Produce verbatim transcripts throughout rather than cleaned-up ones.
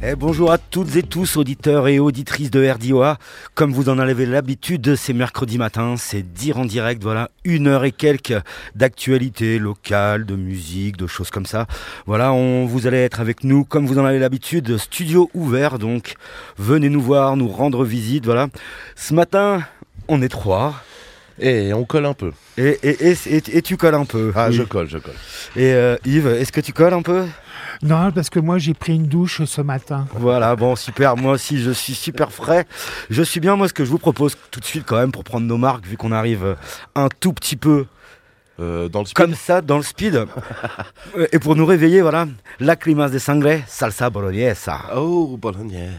Eh, bonjour à toutes et tous, auditeurs et auditrices de R D O A. Comme vous en avez l'habitude, c'est mercredi matin, c'est Dire en direct, voilà, une heure et quelques d'actualité locale, de musique, de choses comme ça. Voilà, on, vous allez être avec nous, comme vous en avez l'habitude, studio ouvert, donc venez nous voir, nous rendre visite, voilà. Ce matin, on est trois. Et on colle un peu. Et, et, et, et, et tu colles un peu. Ah, oui. je colle, je colle. Et euh, Yves, est-ce que tu colles un peu ? Non, parce que moi j'ai pris une douche ce matin. Voilà, bon, super. Moi aussi, je suis super frais. Je suis bien. Moi, ce que je vous propose tout de suite, quand même, pour prendre nos marques, vu qu'on arrive un tout petit peu euh, dans le speed. Comme ça, dans le speed. Et pour nous réveiller, voilà, Lágrimas de Sangre, salsa bolognesa. Oh, bolognese.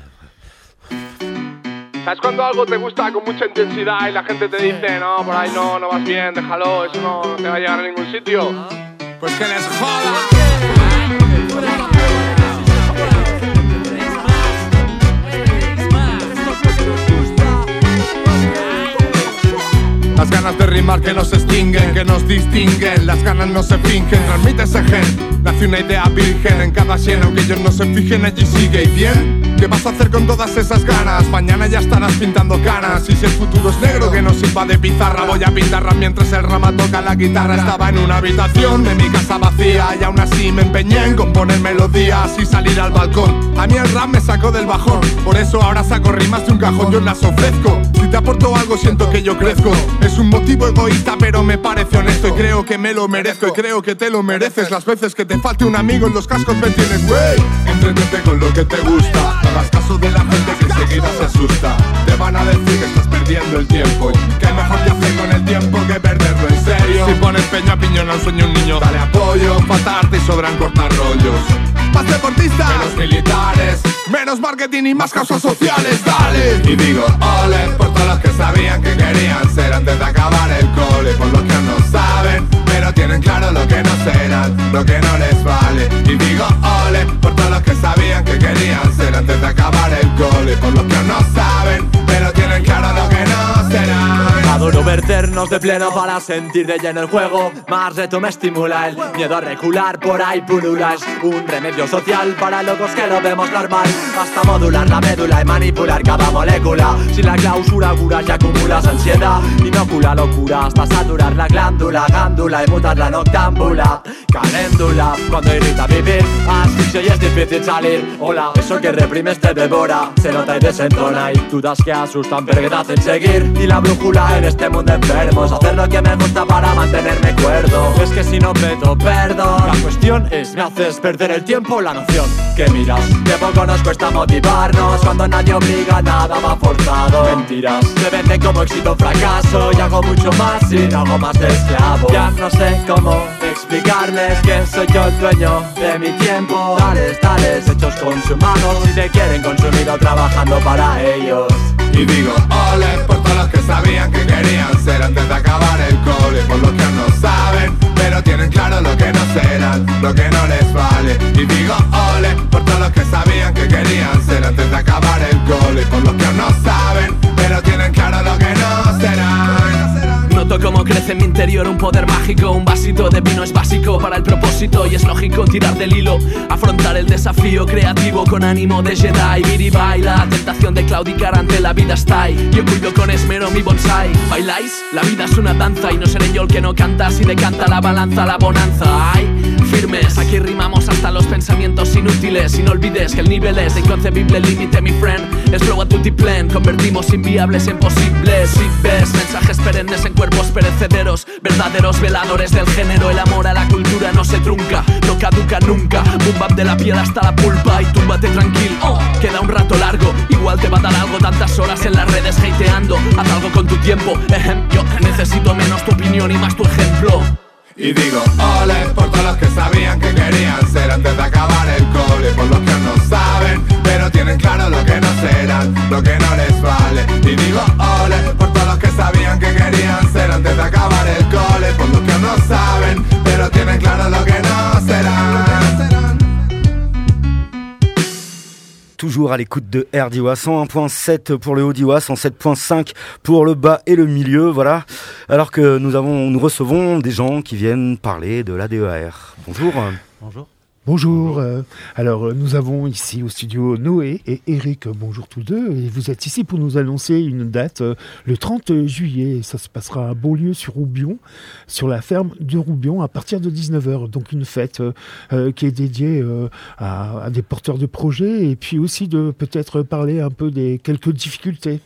¿Sabes cuando algo te gusta con mucha intensidad y la gente te dice, no, por ahí no, no vas bien, déjalo, eso no, no te va a llevar a ningún sitio? Pues que les joda. Las ganas de rimar que nos extinguen, que nos distinguen. Las ganas no se fingen, transmite ese gen. Nace una idea virgen en cada sien, aunque ellos no se fijen, allí sigue. ¿Y bien? ¿Qué vas a hacer con todas esas ganas? Mañana ya estarás pintando canas. Y si el futuro es negro, que no sirva de pizarra. Voy a pintarla mientras el rama toca la guitarra. Estaba en una habitación de mi casa vacía y aún así me empeñé en componer melodías y salir al balcón. A mí el rap me sacó del bajón, por eso ahora saco rimas de un cajón, yo las ofrezco. Si te aporto algo siento que yo crezco. Es un motivo egoísta pero me parece honesto y creo que me lo merezco y creo que te lo mereces. Las veces que te falte un amigo en los cascos me tienes, wey. Entrétete con lo que te gusta, no hagas caso de la gente que enseguida se asusta. Te van a decir que estás perdiendo el tiempo y que mejor te hace con el tiempo que perderlo en serio. Si pones peña piñón al sueño un niño, dale apoyo, faltarte y sobran cortar rollos. Más deportistas, menos militares, menos marketing y más causas sociales, dale. Y digo, ole, por todos los que sabían que querían ser antes de acabar el cole. Por los que no saben, pero tienen claro lo que no serán, lo que no les vale. Y digo, ole, por todos los que sabían que querían ser antes de acabar el cole. Por los que no saben, pero tienen claro lo que no serán. Adoro verternos de pleno para sentir de lleno el juego. Más reto me estimula, el miedo a recular por ahí pulula. Es un remedio social para locos que lo vemos normal. Basta modular la médula y manipular cada molécula. Si la clausura curas y acumulas ansiedad, inocula locura hasta saturar la glándula, gándula y mutar la noctámbula. Caléndula, cuando irrita vivir, asfixio y es difícil salir. Hola, eso que reprimes te devora, se nota y desentona. Y dudas que asustan pero que te hacen seguir. Y la brújula en este mundo enfermo es hacer lo que me gusta para mantenerme cuerdo. Es que si no pedo, perdón. La cuestión es, me haces perder el tiempo, la noción que miras. Que poco nos cuesta motivarnos cuando nadie obliga, nada va forzado. Mentiras, se venden como éxito o fracaso. Y hago mucho más y no hago más de esclavo. Ya no sé cómo explicarles que soy yo el dueño de mi tiempo. Tales, tales, hechos con sus manos. Si te quieren consumir o trabajando para ellos. Y digo, ole, por todos los que sabían que querían ser antes de acabar el cole. Por los que no saben, pero tienen claro lo que no serán, lo que no les vale. Y digo, ole, por todos los que sabían que querían ser antes de acabar el cole. Por los que no saben, pero tienen claro lo que no serán. Noto cómo crece en mi interior un poder mágico. Un vasito de vino es básico para el propósito y es lógico tirar del hilo. Afrontar el desafío creativo con ánimo de Jedi. Biribai, la tentación de claudicar ante la vida está ahí. Yo cuido con esmero mi bonsai. ¿Bailáis? La vida es una danza y no seré yo el que no canta si decanta la balanza, la bonanza. Ay, firmes, aquí rimamos hasta los pensamientos inútiles. Y no olvides que el nivel es de inconcebible límite, mi friend. Es flow a tutiplén, convertimos inviables en posibles. Si ves mensajes perennes en cuerpos perecederos, verdaderos veladores del género. El amor a la cultura no se trunca, no caduca nunca. Boom bap de la piel hasta la pulpa y túmbate tranquilo. Oh, queda un rato largo, igual te va a dar algo tantas horas en las redes hateando. Haz algo con tu tiempo, ejem, yo necesito menos tu opinión y más tu ejemplo. Y digo, ole, por todos los que sabían que querían ser antes de acabar el cole. Por los que no saben, pero tienen claro lo que no serán, lo que no les vale. Y digo, ole, por todos los que sabían que querían ser antes de acabar el cole. Por los que no saben, pero tienen claro lo que no serán. Toujours à l'écoute de R D O A, cent un virgule sept pour le haut d'I O A, cent sept virgule cinq pour le bas et le milieu, voilà. Alors que nous avons, nous recevons des gens qui viennent parler de l'A D E A R. Bonjour. Bonjour. Bonjour. Euh, alors, euh, nous avons ici au studio Noé et Eric. Bonjour tous deux. Et vous êtes ici pour nous annoncer une date, euh, le trente juillet. Ça se passera à Beaulieu sur Roubion, sur la ferme de Roubion, à partir de dix-neuf heures. Donc, une fête euh, euh, qui est dédiée euh, à, à des porteurs de projets et puis aussi de peut-être parler un peu des quelques difficultés.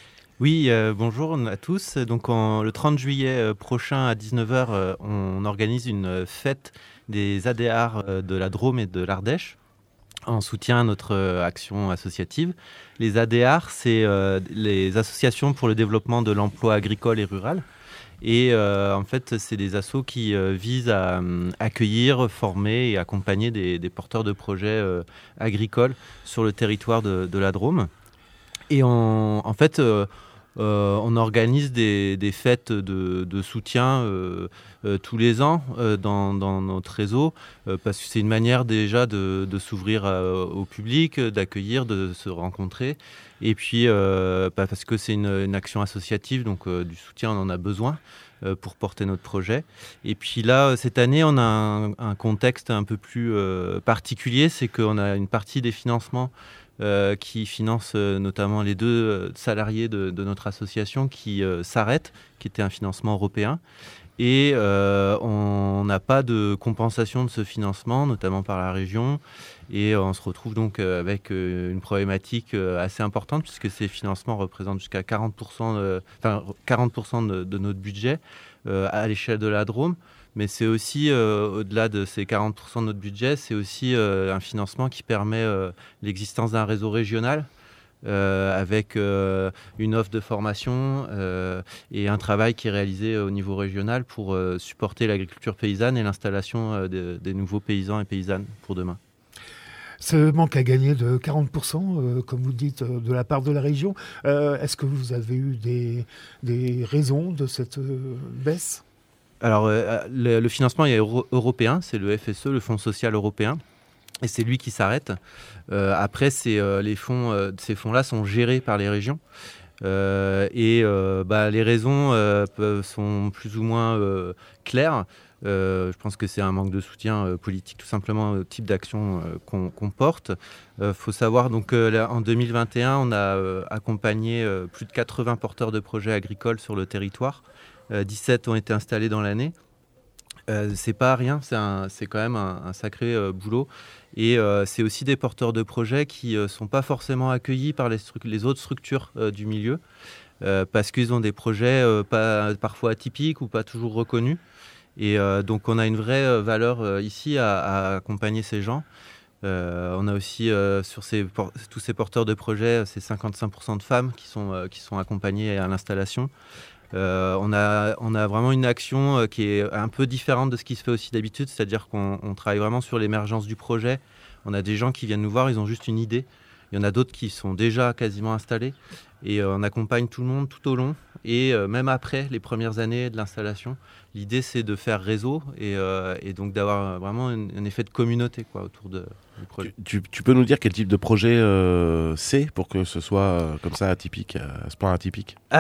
Oui, euh, bonjour à tous. Donc, en, le trente juillet euh, prochain à dix-neuf heures, euh, on organise une fête des A D R euh, de la Drôme et de l'Ardèche en soutien à notre euh, action associative. Les A D R, c'est euh, les associations pour le développement de l'emploi agricole et rural. Et euh, en fait, c'est des assos qui euh, visent à euh, accueillir, former et accompagner des, des porteurs de projets euh, agricoles sur le territoire de, de la Drôme. Et on, en fait, euh, euh, on organise des, des fêtes de, de soutien euh, euh, tous les ans euh, dans, dans notre réseau, euh, parce que c'est une manière déjà de, de s'ouvrir euh, au public, d'accueillir, de se rencontrer. Et puis, euh, bah, parce que c'est une, une action associative, donc euh, du soutien, on en a besoin euh, pour porter notre projet. Et puis là, cette année, on a un, un contexte un peu plus euh, particulier, c'est qu'on a une partie des financements Euh, qui finance euh, notamment les deux euh, salariés de, de notre association qui euh, s'arrêtent, qui était un financement européen. Et euh, on n'a pas de compensation de ce financement, notamment par la région. Et on se retrouve donc euh, avec euh, une problématique euh, assez importante, puisque ces financements représentent jusqu'à quarante pour cent de, enfin, quarante pour cent de, de notre budget euh, à l'échelle de la Drôme. Mais c'est aussi, euh, au-delà de ces quarante pour cent de notre budget, c'est aussi euh, un financement qui permet euh, l'existence d'un réseau régional euh, avec euh, une offre de formation euh, et un travail qui est réalisé au niveau régional pour euh, supporter l'agriculture paysanne et l'installation euh, de, des nouveaux paysans et paysannes pour demain. Ce manque à gagner de quarante pour cent, euh, comme vous dites, euh, de la part de la région, euh, est-ce que vous avez eu des, des raisons de cette euh, baisse ? Alors, euh, le, le financement est euro- européen, c'est le F S E, le Fonds social européen, et c'est lui qui s'arrête. Euh, après, c'est, euh, les fonds, euh, ces fonds-là sont gérés par les régions. Euh, et euh, bah, les raisons euh, peuvent, sont plus ou moins euh, claires. Euh, je pense que c'est un manque de soutien euh, politique, tout simplement, au type d'action euh, qu'on, qu'on porte. Il euh, faut savoir, donc, euh, là, en deux mille vingt et un, on a euh, accompagné euh, plus de quatre-vingts porteurs de projets agricoles sur le territoire. Euh, dix-sept ont été installés dans l'année. Euh, c'est pas rien, c'est, un, c'est quand même un, un sacré euh, boulot. Et euh, c'est aussi des porteurs de projets qui ne euh, sont pas forcément accueillis par les, stru- les autres structures euh, du milieu, euh, parce qu'ils ont des projets euh, pas, parfois atypiques ou pas toujours reconnus. Et euh, donc on a une vraie euh, valeur euh, ici à, à accompagner ces gens. Euh, on a aussi euh, sur ces por- tous ces porteurs de projets, c'est cinquante-cinq pour cent de femmes qui sont, euh, qui sont accompagnées à l'installation. Euh, on, a, on a vraiment une action euh, qui est un peu différente de ce qui se fait aussi d'habitude, c'est-à-dire qu'on on travaille vraiment sur l'émergence du projet. On a des gens qui viennent nous voir, ils ont juste une idée. Il y en a d'autres qui sont déjà quasiment installés. Et euh, on accompagne tout le monde tout au long. Et euh, même après les premières années de l'installation, l'idée c'est de faire réseau et, euh, et donc d'avoir vraiment un, un effet de communauté quoi, autour de, du projet. Tu, tu, tu peux nous dire quel type de projet euh, c'est pour que ce soit euh, comme ça atypique, à ce point atypique ? Ah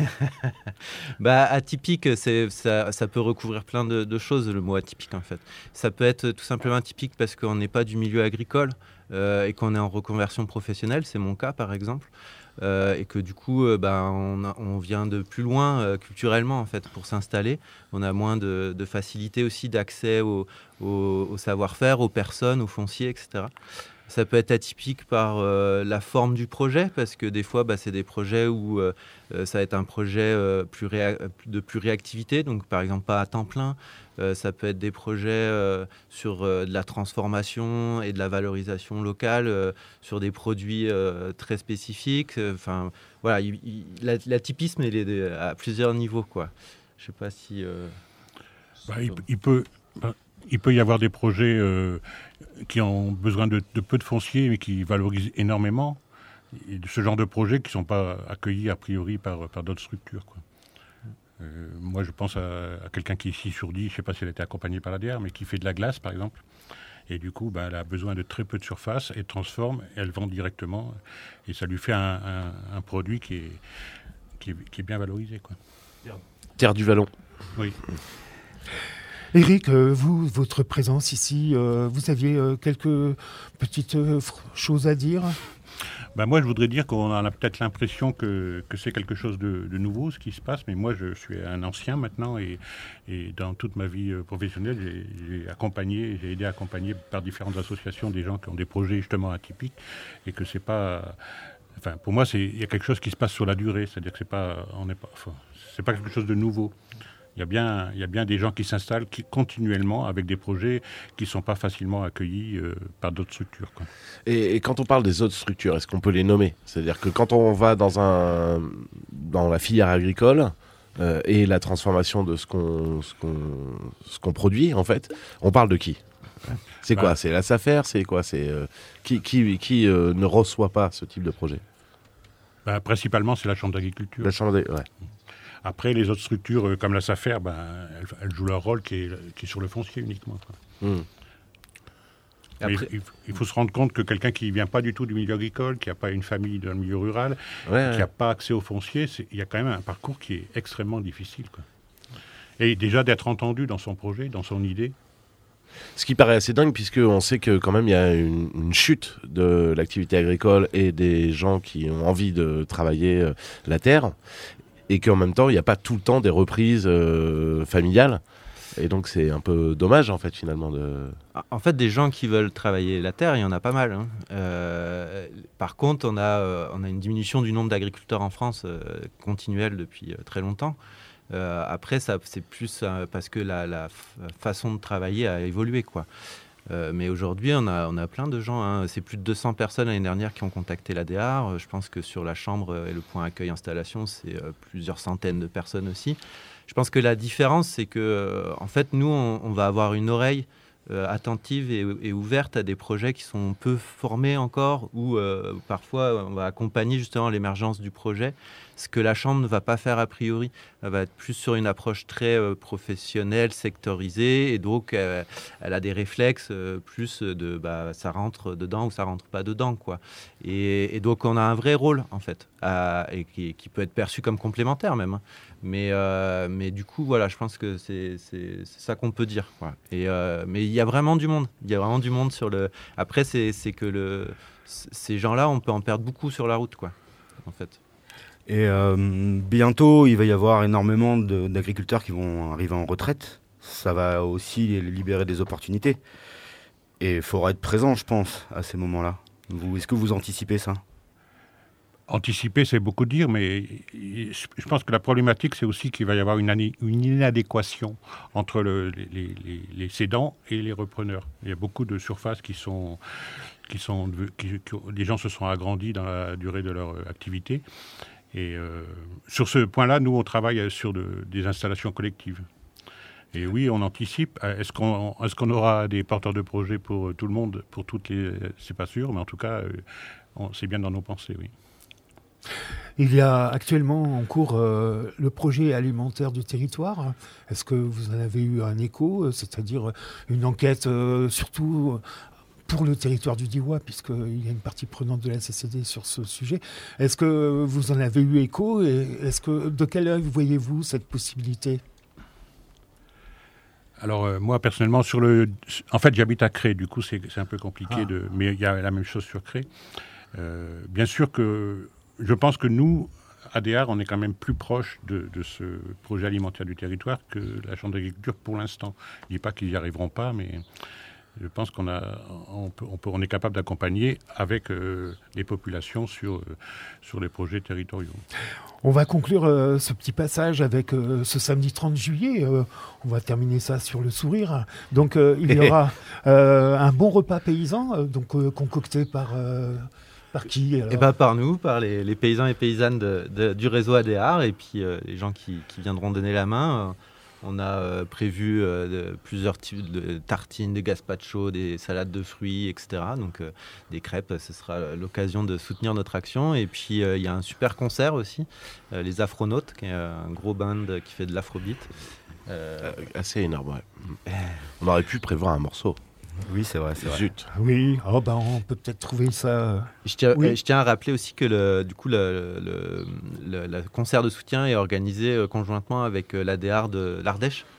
bah, atypique, c'est, ça, ça peut recouvrir plein de, de choses, le mot atypique en fait. Ça peut être tout simplement atypique parce qu'on n'est pas du milieu agricole euh, et qu'on est en reconversion professionnelle, c'est mon cas par exemple. Euh, et que du coup, euh, bah, on, a, on vient de plus loin euh, culturellement en fait pour s'installer. On a moins de, de facilité aussi d'accès au, au, au savoir-faire, aux personnes, aux fonciers, et cetera. Ça peut être atypique par euh, la forme du projet, parce que des fois, bah, c'est des projets où euh, ça va être un projet euh, plus réa- de plus réactivité, donc par exemple pas à temps plein. Euh, ça peut être des projets euh, sur euh, de la transformation et de la valorisation locale, euh, sur des produits euh, très spécifiques. Enfin, voilà, il, il, l'atypisme, il est à plusieurs niveaux, quoi. Je sais pas si... Euh, bah, il, il peut... Bah... Il peut y avoir des projets euh, qui ont besoin de, de peu de foncier, mais qui valorisent énormément. Et de ce genre de projets qui ne sont pas accueillis a priori par, par d'autres structures, quoi. Euh, moi, je pense à, à quelqu'un qui est ici sur dix, je ne sais pas si elle a été accompagnée par la D R, mais qui fait de la glace, par exemple. Et du coup, ben, elle a besoin de très peu de surface, elle transforme, elle vend directement. Et ça lui fait un, un, un produit qui est, qui, est, qui est bien valorisé, quoi. Terre du Vallon. Oui. Éric, euh, vous, votre présence ici, euh, vous aviez euh, quelques petites euh, choses à dire ? Ben moi, je voudrais dire qu'on a peut-être l'impression que, que c'est quelque chose de, de nouveau, ce qui se passe, mais moi, je suis un ancien maintenant, et, et dans toute ma vie professionnelle, j'ai, j'ai accompagné, j'ai aidé à accompagner par différentes associations des gens qui ont des projets justement atypiques, et que c'est pas... Enfin, pour moi, c'est, il y a quelque chose qui se passe sur la durée, c'est-à-dire que c'est pas, on n'est pas, enfin, c'est pas quelque chose de nouveau. Il y a bien, il y a bien des gens qui s'installent qui, continuellement avec des projets qui ne sont pas facilement accueillis euh, par d'autres structures, quoi. Et, et quand on parle des autres structures, est-ce qu'on peut les nommer ? C'est-à-dire que quand on va dans, un, dans la filière agricole euh, et la transformation de ce qu'on, ce, qu'on, ce qu'on produit, en fait, on parle de qui ? C'est quoi ? C'est la SAFER ? C'est quoi ? C'est euh, qui, qui, qui euh, ne reçoit pas ce type de projet ? Ben, principalement, c'est la Chambre d'agriculture. La Chambre d'agriculture, ouais. Après, les autres structures, euh, comme la SAFER, ben, elles, elles jouent leur rôle qui est, qui est sur le foncier uniquement, quoi. Mmh. Après... Il, il faut se rendre compte que quelqu'un qui ne vient pas du tout du milieu agricole, qui n'a pas une famille dans le milieu rural, ouais, qui n'a ouais. pas accès au foncier, c'est, il y a quand même un parcours qui est extrêmement difficile, quoi. Et déjà d'être entendu dans son projet, dans son idée. Ce qui paraît assez dingue, puisqu'on sait que quand même il y a une, une chute de l'activité agricole et des gens qui ont envie de travailler euh, la terre, et qu'en même temps il n'y a pas tout le temps des reprises euh, familiales. Et donc c'est un peu dommage en fait finalement de... En fait, des gens qui veulent travailler la terre, il y en a pas mal, hein. Euh, par contre, on a, euh, on a une diminution du nombre d'agriculteurs en France euh, continuelle depuis euh, très longtemps. Euh, après, ça, c'est plus euh, parce que la, la f- façon de travailler a évolué, quoi. Euh, mais aujourd'hui, on a, on a plein de gens, hein. C'est plus de deux cents personnes l'année dernière qui ont contacté l'A D A R. Je pense que sur la chambre et le point accueil installation, c'est euh, plusieurs centaines de personnes aussi. Je pense que la différence, c'est que, euh, en fait, nous, on, on va avoir une oreille euh, attentive et, et ouverte à des projets qui sont peu formés encore, ou euh, parfois, on va accompagner justement l'émergence du projet, ce que la Chambre ne va pas faire a priori. Elle va être plus sur une approche très euh, professionnelle, sectorisée, et donc euh, elle a des réflexes euh, plus de bah, ça rentre dedans ou ça rentre pas dedans, quoi. Et, et donc on a un vrai rôle en fait, à, et qui, qui peut être perçu comme complémentaire même. Hein. Mais, euh, mais du coup, voilà, je pense que c'est, c'est, c'est ça qu'on peut dire, quoi. Et, euh, mais il y a vraiment du monde. Il y a vraiment du monde sur le... Après, c'est, c'est que le, ces gens-là, on peut en perdre beaucoup sur la route, quoi, en fait. Et euh, bientôt, il va y avoir énormément de, d'agriculteurs qui vont arriver en retraite. Ça va aussi libérer des opportunités. Et il faudra être présent, je pense, à ces moments-là. Vous, est-ce que vous anticipez ça ? Anticiper, c'est beaucoup dire, mais je pense que la problématique, c'est aussi qu'il va y avoir une, ané- une inadéquation entre le, les, les, les cédants et les repreneurs. Il y a beaucoup de surfaces qui sont... Qui sont qui, qui, les gens se sont agrandis dans la durée de leur activité. Et euh, sur ce point-là, nous, on travaille sur de, des installations collectives. Et oui, on anticipe. Est-ce qu'on, est-ce qu'on aura des porteurs de projets pour tout le monde, pour toutes les... C'est pas sûr, mais en tout cas, on, c'est bien dans nos pensées, oui. Il y a actuellement en cours euh, le projet alimentaire du territoire. Est-ce que vous en avez eu un écho, c'est-à-dire une enquête euh, surtout pour le territoire du Diois, puisqu'il y a une partie prenante de la C C D sur ce sujet. Est-ce que vous en avez eu écho et est-ce que, de quel œil voyez-vous cette possibilité ? Alors euh, moi personnellement, sur le, en fait j'habite à Cré, du coup c'est, c'est un peu compliqué, ah. de, mais il y a la même chose sur Cré. Euh, bien sûr que je pense que nous, A D A R, on est quand même plus proche de, de ce projet alimentaire du territoire que la Chambre d'agriculture pour l'instant. Je ne dis pas qu'ils n'y arriveront pas, mais je pense qu'on a, on, peut, on, peut, on est capable d'accompagner avec euh, les populations sur, euh, sur les projets territoriaux. On va conclure euh, ce petit passage avec euh, ce samedi trente juillet. Euh, on va terminer ça sur le sourire. Donc euh, il y aura euh, un bon repas paysan, euh, donc euh, concocté par... Euh, Par qui alors ? Et bah par nous, par les, les paysans et paysannes de, de, du réseau A D A R et puis euh, les gens qui, qui viendront donner la main. Euh, on a euh, prévu euh, de, plusieurs types de tartines, de gazpacho, des salades de fruits, et cetera. Donc euh, des crêpes, ce sera l'occasion de soutenir notre action. Et puis il euh, y a un super concert aussi, euh, les Afronautes, qui est un gros band qui fait de l'afrobeat. Euh, euh, assez énorme, ouais. On aurait pu prévoir un morceau. Oui, c'est vrai, c'est vrai. Zut. Oui, oh ben on peut peut-être trouver ça. Je tiens, oui. je tiens à rappeler aussi que le, du coup, le, le, le, le concert de soutien est organisé conjointement avec l'A D A R de l'Ardèche.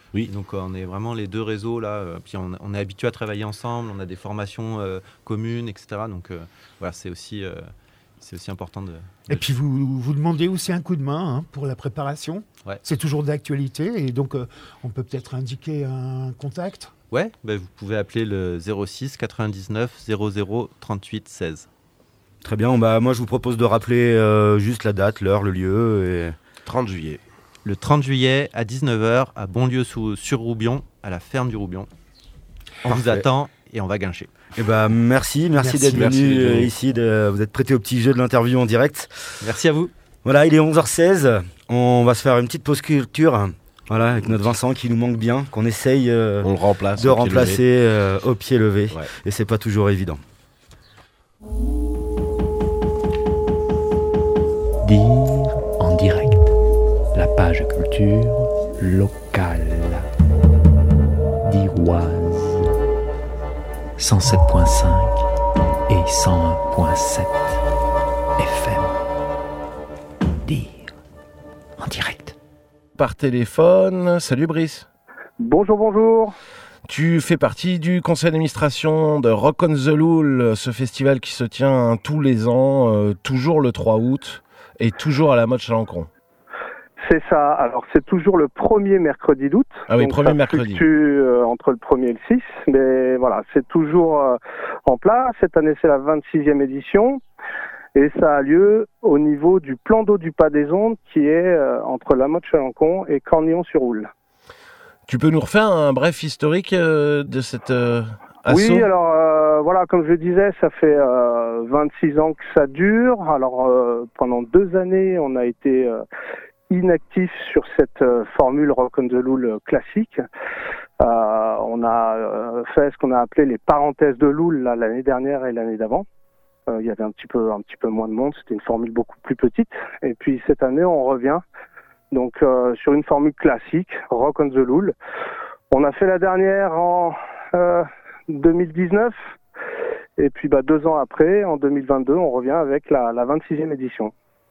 Oui. Donc on est vraiment les deux réseaux là. Euh, puis on, on est habitué à travailler ensemble. On a des formations euh, communes, et cetera. Donc euh, voilà, c'est aussi, euh, c'est aussi important de. de... Et puis vous vous demandez aussi un coup de main hein, pour la préparation. Ouais. C'est toujours d'actualité et donc euh, on peut peut-être indiquer un contact. Ouais, bah, vous pouvez appeler le zéro six quatre-vingt-dix-neuf zéro zéro trente-huit seize. Très bien, bah, moi je vous propose de rappeler euh, juste la date, l'heure, le lieu. Et... trente juillet. Le trente juillet à dix-neuf heures à Bonlieu-sur-Roubion, à la ferme du Roubion. On Parfait. vous attend et on va gâcher. Et bah, merci, merci, Merci, d'être merci venu d'être euh, venu. ici. De, vous êtes prêté au petit jeu de l'interview en direct. Merci à vous. Voilà, il est onze heures seize. On va se faire une petite pause culture. Voilà, avec notre Vincent qui nous manque bien, qu'on essaye euh, On le remplace. de au pied remplacer euh, au pied levé. Ouais. Et c'est pas toujours évident. Dire en direct. La page culture locale. D'Iroise. cent sept virgule cinq et cent un virgule sept F M. Dire en direct. Par téléphone. Salut Brice. Bonjour, bonjour. Tu fais partie du conseil d'administration de Rock on the Loul, ce festival qui se tient tous les ans, euh, toujours le trois août et toujours à la mode Chalancon. C'est ça. Alors, c'est toujours le premier mercredi d'août. Ah oui, Donc, premier ça mercredi. fluctue, euh, entre le premier et le six. Mais voilà, c'est toujours euh, en place. Cette année, c'est la vingt-sixième édition. Et ça a lieu au niveau du plan d'eau du Pas des Ondes, qui est euh, entre la motte Chalancon et Cornillon-sur-Oule. Tu peux nous refaire un bref historique euh, de cette euh, asso ? Oui, alors euh, voilà, comme je le disais, ça fait euh, vingt-six ans que ça dure. Alors euh, pendant deux années, on a été euh, inactif sur cette euh, formule Rock on the Loul classique. Euh, on a euh, fait ce qu'on a appelé les parenthèses de Loul là, l'année dernière et l'année d'avant. Euh, il y avait un petit peu un petit peu moins de monde, c'était une formule beaucoup plus petite. Et puis cette année, on revient donc euh, sur une formule classique, Rock on the Loul. On a fait la dernière en euh, deux mille dix-neuf, et puis bah, deux ans après, en deux mille vingt-deux, on revient avec la, la vingt-sixième édition.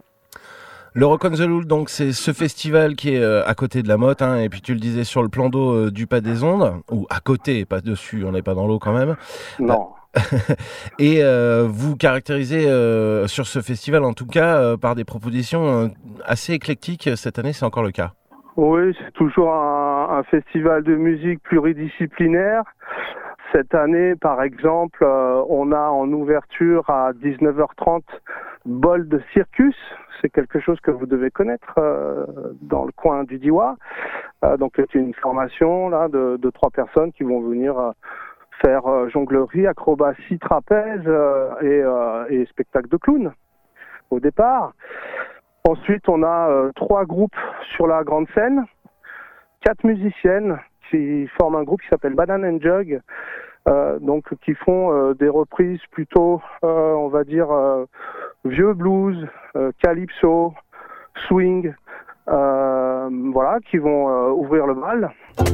Le Rock on the Loul, donc c'est ce festival qui est euh, à côté de la motte, hein, et puis tu le disais sur le plan d'eau euh, du Pas des Ondes, ou à côté, pas dessus, on n'est pas dans l'eau quand même. Non. Et euh, vous caractérisez euh, sur ce festival, en tout cas, euh, par des propositions euh, assez éclectiques. Cette année, c'est encore le cas. Oui, c'est toujours un, un festival de musique pluridisciplinaire. Cette année, par exemple, euh, on a en ouverture à dix-neuf heures trente Bol de Circus. C'est quelque chose que vous devez connaître euh, dans le coin du Diois. Euh, donc, c'est une formation là de, de trois personnes qui vont venir euh, faire euh, jonglerie, acrobatie, trapèze euh, et, euh, et spectacle de clown au départ. Ensuite, on a euh, trois groupes sur la grande scène, quatre musiciennes qui forment un groupe qui s'appelle Banana and Jug, euh, donc qui font euh, des reprises plutôt, euh, on va dire, euh, vieux blues, euh, calypso, swing, euh, voilà, qui vont euh, ouvrir le bal.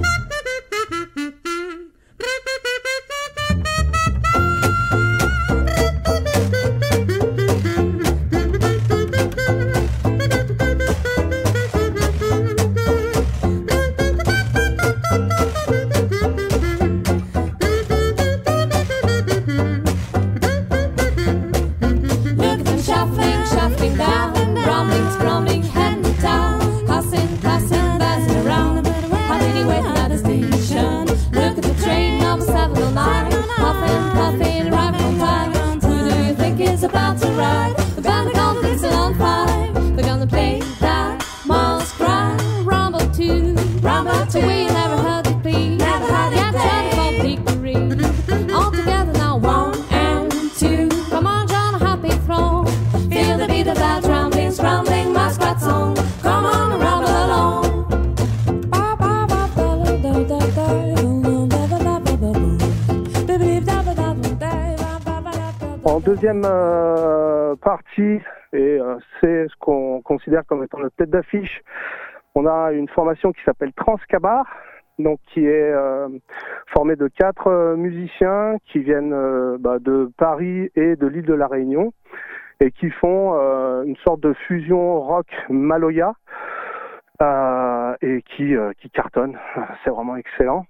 Deuxième euh, partie, et euh, c'est ce qu'on considère comme étant notre tête d'affiche, on a une formation qui s'appelle Transcabar, donc qui est euh, formée de quatre euh, musiciens qui viennent euh, bah, de Paris et de l'île de la Réunion et qui font euh, une sorte de fusion rock maloya. euh, et qui, euh, qui cartonne. C'est vraiment excellent.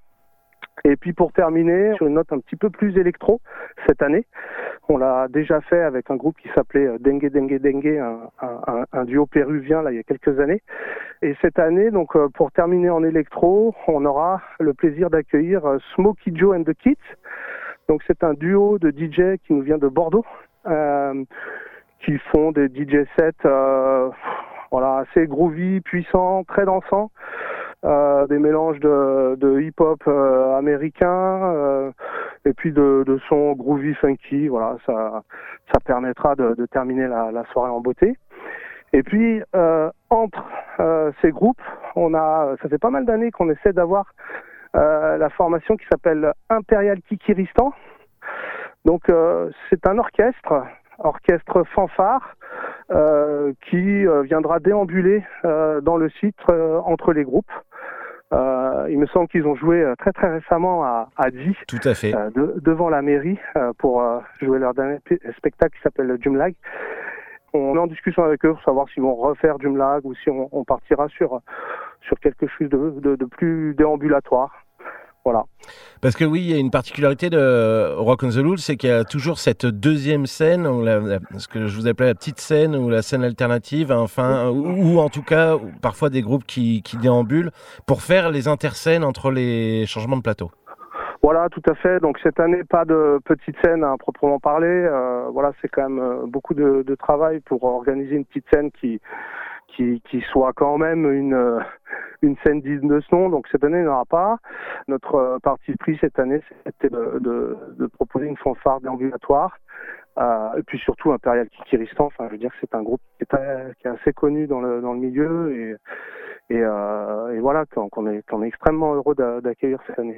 Et puis pour terminer, sur une note un petit peu plus électro, cette année, on l'a déjà fait avec un groupe qui s'appelait Dengue Dengue Dengue, un, un, un duo péruvien là il y a quelques années. Et cette année, donc pour terminer en électro, on aura le plaisir d'accueillir Smokey Joe and the Kids. Donc c'est un duo de D J qui nous vient de Bordeaux, euh, qui font des D J sets euh, voilà, assez groovy, puissants, très dansants. Euh, des mélanges de, de hip-hop euh, américain euh, et puis de, de sons groovy funky. Voilà, ça, ça permettra de, de terminer la, la soirée en beauté. Et puis euh, entre euh, ces groupes, on a, ça fait pas mal d'années qu'on essaie d'avoir euh, la formation qui s'appelle Imperial Kikiristan. Donc euh, c'est un orchestre, orchestre fanfare. Euh, qui euh, viendra déambuler euh, dans le site euh, entre les groupes. Euh, il me semble qu'ils ont joué euh, très très récemment à, à Die, tout à fait, euh, de, devant la mairie euh, pour euh, jouer leur dernier p- spectacle qui s'appelle Jumlag. On est en discussion avec eux pour savoir s'ils vont refaire Jumlag ou si on, on partira sur sur quelque chose de, de, de plus déambulatoire. Voilà. Parce que oui, il y a une particularité de Rock on the Loose, c'est qu'il y a toujours cette deuxième scène, ou la, la, ce que je vous appelais la petite scène ou la scène alternative, enfin, ou, ou en tout cas parfois des groupes qui, qui déambulent pour faire les interscènes entre les changements de plateau. Voilà, tout à fait. Donc cette année, pas de petite scène à proprement parler. Euh, voilà, c'est quand même beaucoup de, de travail pour organiser une petite scène qui qui, qui soit quand même une une scène digne de ce nom. Donc cette année, il n'y en aura pas. Notre parti pris cette année, c'était de, de, de proposer une fanfare déambulatoire. Euh, et puis surtout Imperial Kikiristan. Enfin, je veux dire que c'est un groupe qui est, très, qui est assez connu dans le dans le milieu et et, euh, et voilà qu'on, qu'on est qu'on est extrêmement heureux d'a, d'accueillir cette année.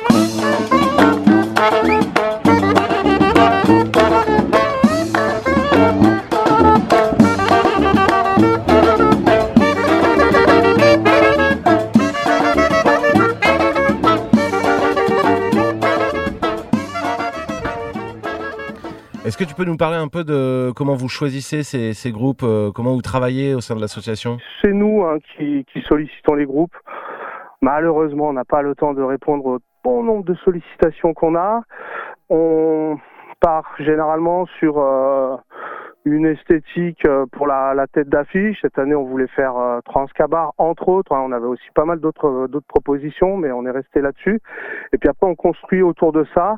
Est-ce que tu peux nous parler un peu de comment vous choisissez ces, ces groupes, euh, comment vous travaillez au sein de l'association ? C'est nous hein, qui, qui sollicitons les groupes. Malheureusement, on n'a pas le temps de répondre au bon nombre de sollicitations qu'on a. On part généralement sur euh, une esthétique pour la, la tête d'affiche. Cette année, on voulait faire euh, Transcabar, entre autres. Hein, on avait aussi pas mal d'autres, d'autres propositions, mais on est resté là-dessus. Et puis après, on construit autour de ça.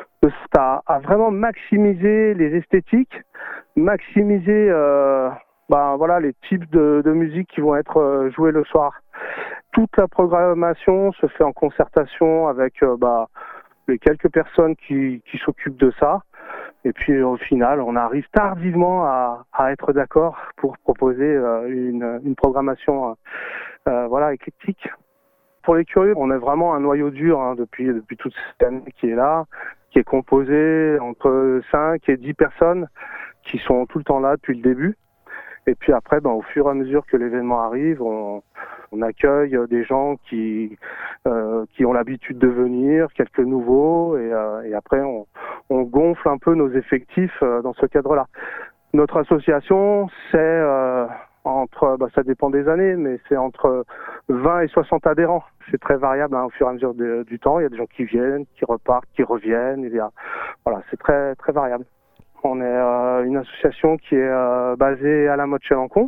À, à vraiment maximiser les esthétiques, maximiser euh, ben, voilà, les types de, de musique qui vont être euh, joués le soir. Toute la programmation se fait en concertation avec euh, bah, les quelques personnes qui, qui s'occupent de ça. Et puis au final, on arrive tardivement à, à être d'accord pour proposer euh, une, une programmation euh, voilà, éclectique. Pour les curieux, on est vraiment un noyau dur hein, depuis, depuis toute cette année qui est là, qui est composé entre cinq et dix personnes qui sont tout le temps là depuis le début. Et puis après, ben, au fur et à mesure que l'événement arrive, on, on accueille des gens qui, euh, qui ont l'habitude de venir, quelques nouveaux, et, euh, et après on, on gonfle un peu nos effectifs euh, dans ce cadre-là. Notre association, c'est euh, entre, bah, ça dépend des années, mais c'est entre vingt et soixante adhérents. C'est très variable hein, au fur et à mesure de, du temps. Il y a des gens qui viennent, qui repartent, qui reviennent. Il y a, voilà, c'est très très variable. On est euh, une association qui est euh, basée à la Motte-Chalancon.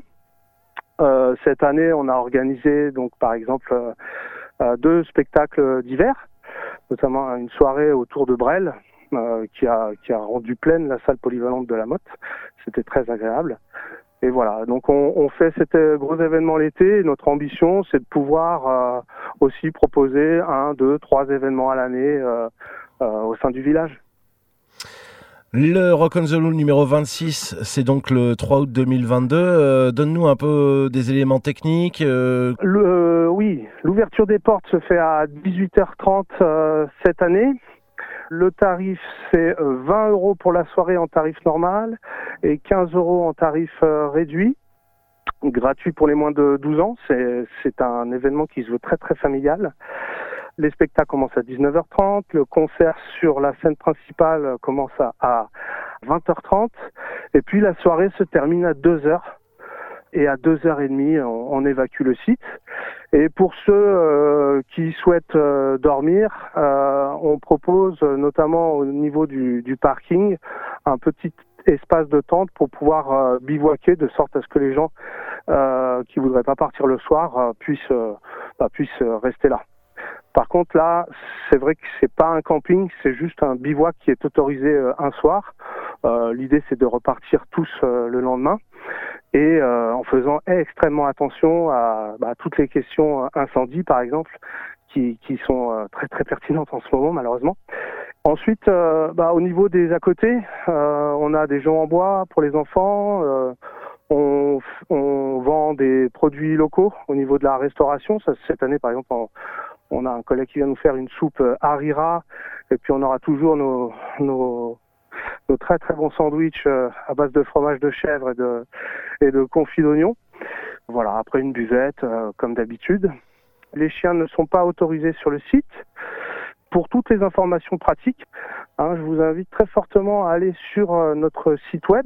Euh, cette année, on a organisé donc par exemple euh, euh, deux spectacles d'hiver, notamment une soirée autour de Brel euh, qui a qui a rendu pleine la salle polyvalente de la Motte. C'était très agréable. Et voilà, donc on, on fait cet gros événement l'été. Et notre ambition, c'est de pouvoir euh, aussi proposer un, deux, trois événements à l'année euh, euh, au sein du village. Le Rock on the Loose numéro vingt-six, c'est donc le trois août deux mille vingt-deux. Euh, donne-nous un peu des éléments techniques. Euh... Le, euh, oui, l'ouverture des portes se fait à dix-huit heures trente euh, cette année. Le tarif, c'est vingt euros pour la soirée en tarif normal et quinze euros en tarif euh, réduit, gratuit pour les moins de douze ans. C'est, c'est un événement qui se veut très très familial. Les spectacles commencent à dix-neuf heures trente, le concert sur la scène principale commence à, à vingt heures trente et puis la soirée se termine à deux heures et à deux heures trente, on, on évacue le site. Et pour ceux euh, qui souhaitent euh, dormir, euh, on propose euh, notamment au niveau du, du parking un petit espace de tente pour pouvoir euh, bivouaquer, de sorte à ce que les gens euh, qui voudraient pas partir le soir euh, puissent, euh, bah, puissent euh, rester là. Par contre, là, c'est vrai que c'est pas un camping, c'est juste un bivouac qui est autorisé euh, un soir. Euh, l'idée, c'est de repartir tous euh, le lendemain et euh, en faisant extrêmement attention à bah, toutes les questions euh, incendie, par exemple, qui, qui sont euh, très très pertinentes en ce moment, malheureusement. Ensuite, euh, bah, au niveau des à côté, euh, on a des jeux en bois pour les enfants. Euh, on, on vend des produits locaux au niveau de la restauration. Ça, cette année, par exemple, on, on a un collègue qui vient nous faire une soupe harira, et puis on aura toujours nos, nos, nos très très bons sandwichs à base de fromage de chèvre et de, et de confit d'oignon. Voilà, après une buvette, euh, comme d'habitude. Les chiens ne sont pas autorisés sur le site. Pour toutes les informations pratiques, hein, je vous invite très fortement à aller sur euh, notre site web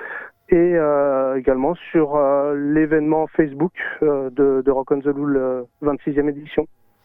et euh, également sur euh, l'événement Facebook euh, de, de Rock on the Loul euh, vingt-sixième édition.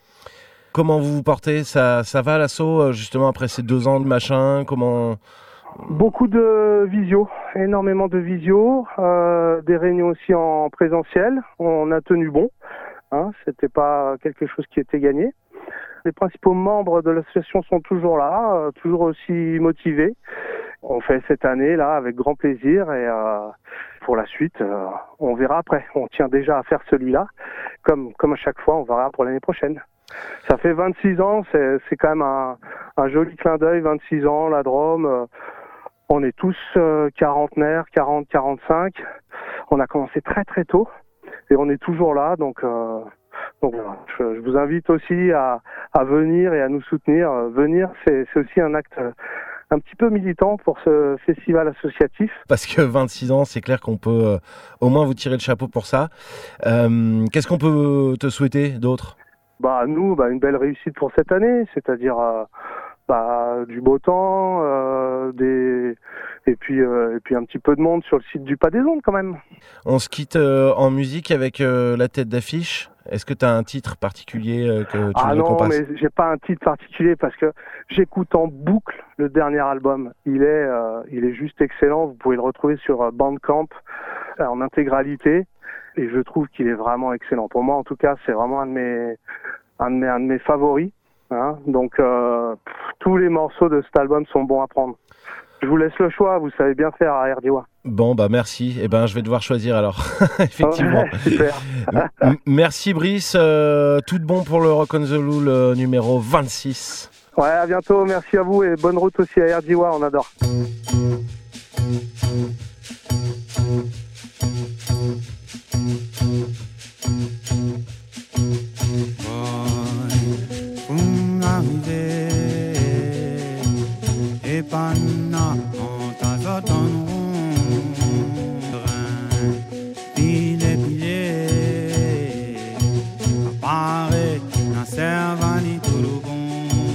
Comment vous vous portez? Ça, ça va l'assaut, justement, après ces deux ans de machin? Comment... Beaucoup de visio, énormément de visio, euh, des réunions aussi en présentiel. On a tenu bon, hein, c'était pas quelque chose qui était gagné. Les principaux membres de l'association sont toujours là, euh, toujours aussi motivés. On fait cette année là avec grand plaisir et euh, pour la suite, euh, on verra après. On tient déjà à faire celui-là, comme comme à chaque fois, on verra pour l'année prochaine. Ça fait vingt-six ans, c'est, c'est quand même un, un joli clin d'œil, vingt-six ans, la Drôme. Euh, on est tous euh, quarantenaires, quarante, quarante-cinq. On a commencé très très tôt et on est toujours là, donc... Euh, Donc voilà, je, je vous invite aussi à, à venir et à nous soutenir. Venir, c'est, c'est aussi un acte un petit peu militant pour ce festival associatif. Parce que vingt-six ans, c'est clair qu'on peut euh, au moins vous tirer le chapeau pour ça. Euh, qu'est-ce qu'on peut te souhaiter d'autre? Bah nous, bah, une belle réussite pour cette année, c'est-à-dire euh, bah, du beau temps, euh, des... et puis euh, et puis un petit peu de monde sur le site du Pas des Ondes quand même. On se quitte euh, en musique avec euh, la tête d'affiche. Est-ce que tu as un titre particulier euh, que tu ah veux qu'on non, passe? Mais j'ai pas un titre particulier parce que j'écoute en boucle le dernier album. Il est, euh, il est juste excellent. Vous pouvez le retrouver sur Bandcamp euh, en intégralité et je trouve qu'il est vraiment excellent. Pour moi, en tout cas, c'est vraiment un de mes, un de mes, un de mes favoris. Hein. Donc, euh, pff, tous les morceaux de cet album sont bons à prendre. Je vous laisse le choix, vous savez bien faire à R D O A. Bon, bah merci. Eh ben, je vais devoir choisir alors. Effectivement. Ouais, super. M- merci Brice. Euh, tout de bon pour le Rock on the Loul euh, numéro vingt-six. Ouais, à bientôt. Merci à vous et bonne route aussi à R D O A. On adore.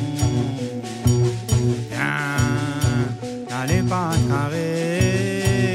Pas carré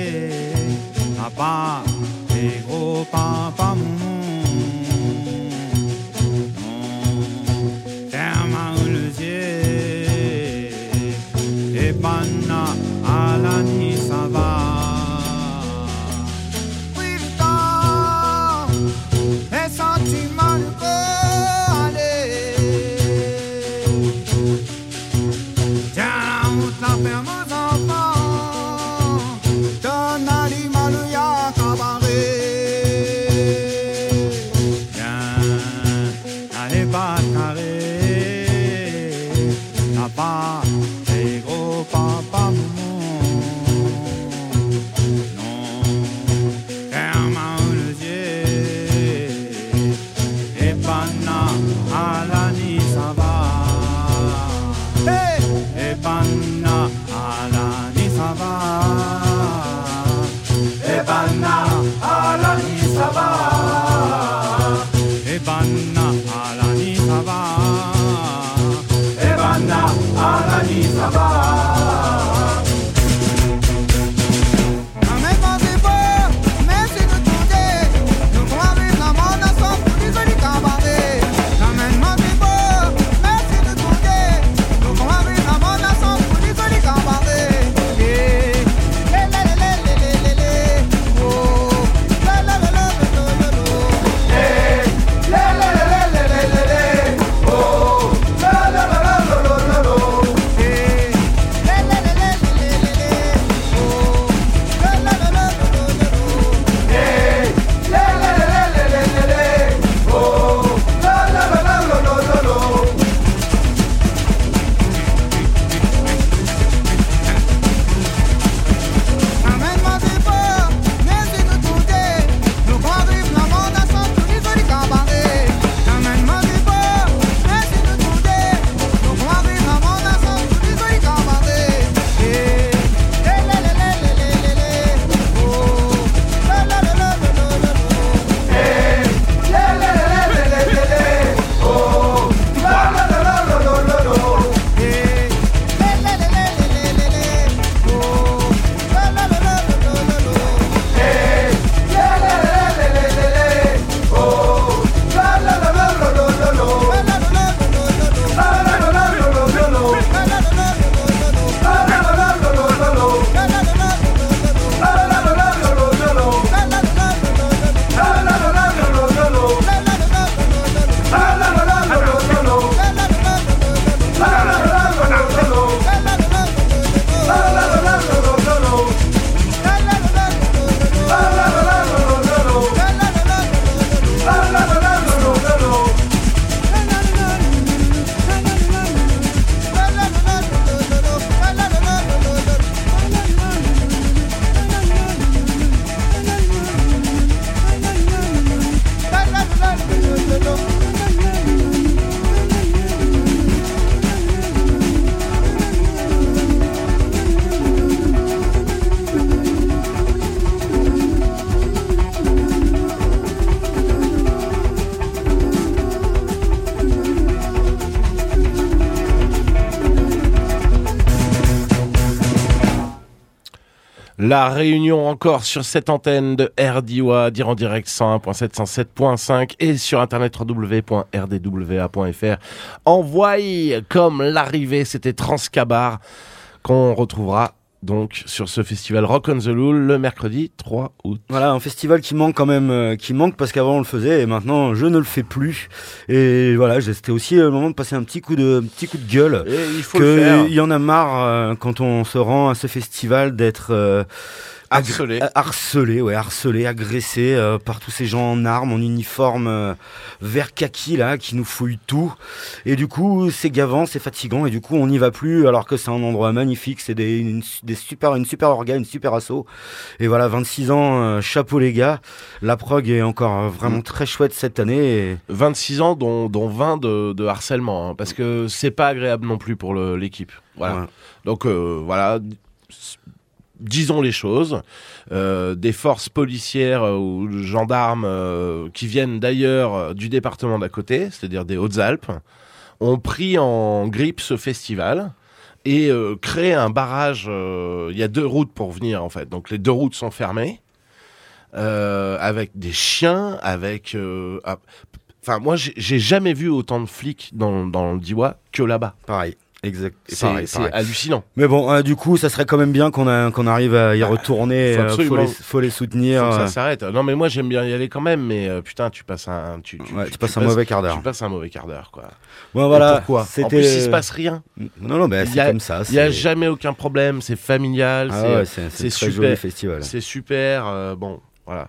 La réunion encore sur cette antenne de R D W A, dire en direct cent un point sept, cent sept point cinq et sur internet w w w point r d w a point f r. Envoyez comme l'arrivée, c'était Transcabar qu'on retrouvera donc sur ce festival Rock on the Loul le mercredi trois août. Voilà, un festival qui manque quand même, euh, qui manque parce qu'avant on le faisait et maintenant je ne le fais plus. Et voilà, c'était aussi le moment de passer un petit coup de, un petit coup de gueule. Et il faut que le faire. Il y en a marre euh, quand on se rend à ce festival d'être euh, harcelé, agr- harcelé, ouais, harcelé, agressé euh, par tous ces gens en armes, en uniforme euh, vert kaki là, qui nous fouillent tout. Et du coup, c'est gavant, c'est fatigant, et du coup, on n'y va plus, alors que c'est un endroit magnifique, c'est des, une, des super, une super orga, une super asso. Et voilà, vingt-six ans, euh, chapeau les gars. La prog est encore euh, vraiment très chouette cette année. Et... vingt-six ans, dont, dont vingt de, de harcèlement, hein, parce que c'est pas agréable non plus pour le, l'équipe. Voilà. Ouais. Donc euh, voilà. Disons les choses, euh, des forces policières euh, ou gendarmes euh, qui viennent d'ailleurs euh, du département d'à côté, c'est-à-dire des Hautes-Alpes, ont pris en grippe ce festival et euh, créé un barrage. Euh, il y a deux routes pour venir en fait, donc les deux routes sont fermées, euh, avec des chiens, avec... Euh, ah, enfin, moi, j'ai, j'ai jamais vu autant de flics dans, dans le Diois que là-bas. Pareil. Exact. C'est, pareil, c'est pareil. hallucinant. Mais bon, euh, du coup, ça serait quand même bien qu'on, a, qu'on arrive à y retourner. Faut, euh, faut, les, faut les soutenir. Faut que ça euh... s'arrête. Non, mais moi j'aime bien y aller quand même. Mais euh, putain, tu passes un, tu, tu, ouais, tu, tu passes tu un passes, mauvais quart d'heure. Tu passes un mauvais quart d'heure, quoi. Bon, voilà. Et pourquoi ? C'était... En plus, il se passe rien. Non, non, bah, c'est a, comme ça. Il y a jamais aucun problème. C'est familial. Ah c'est, ouais, c'est, c'est, c'est très super. joli festival. C'est super. Euh, bon, voilà.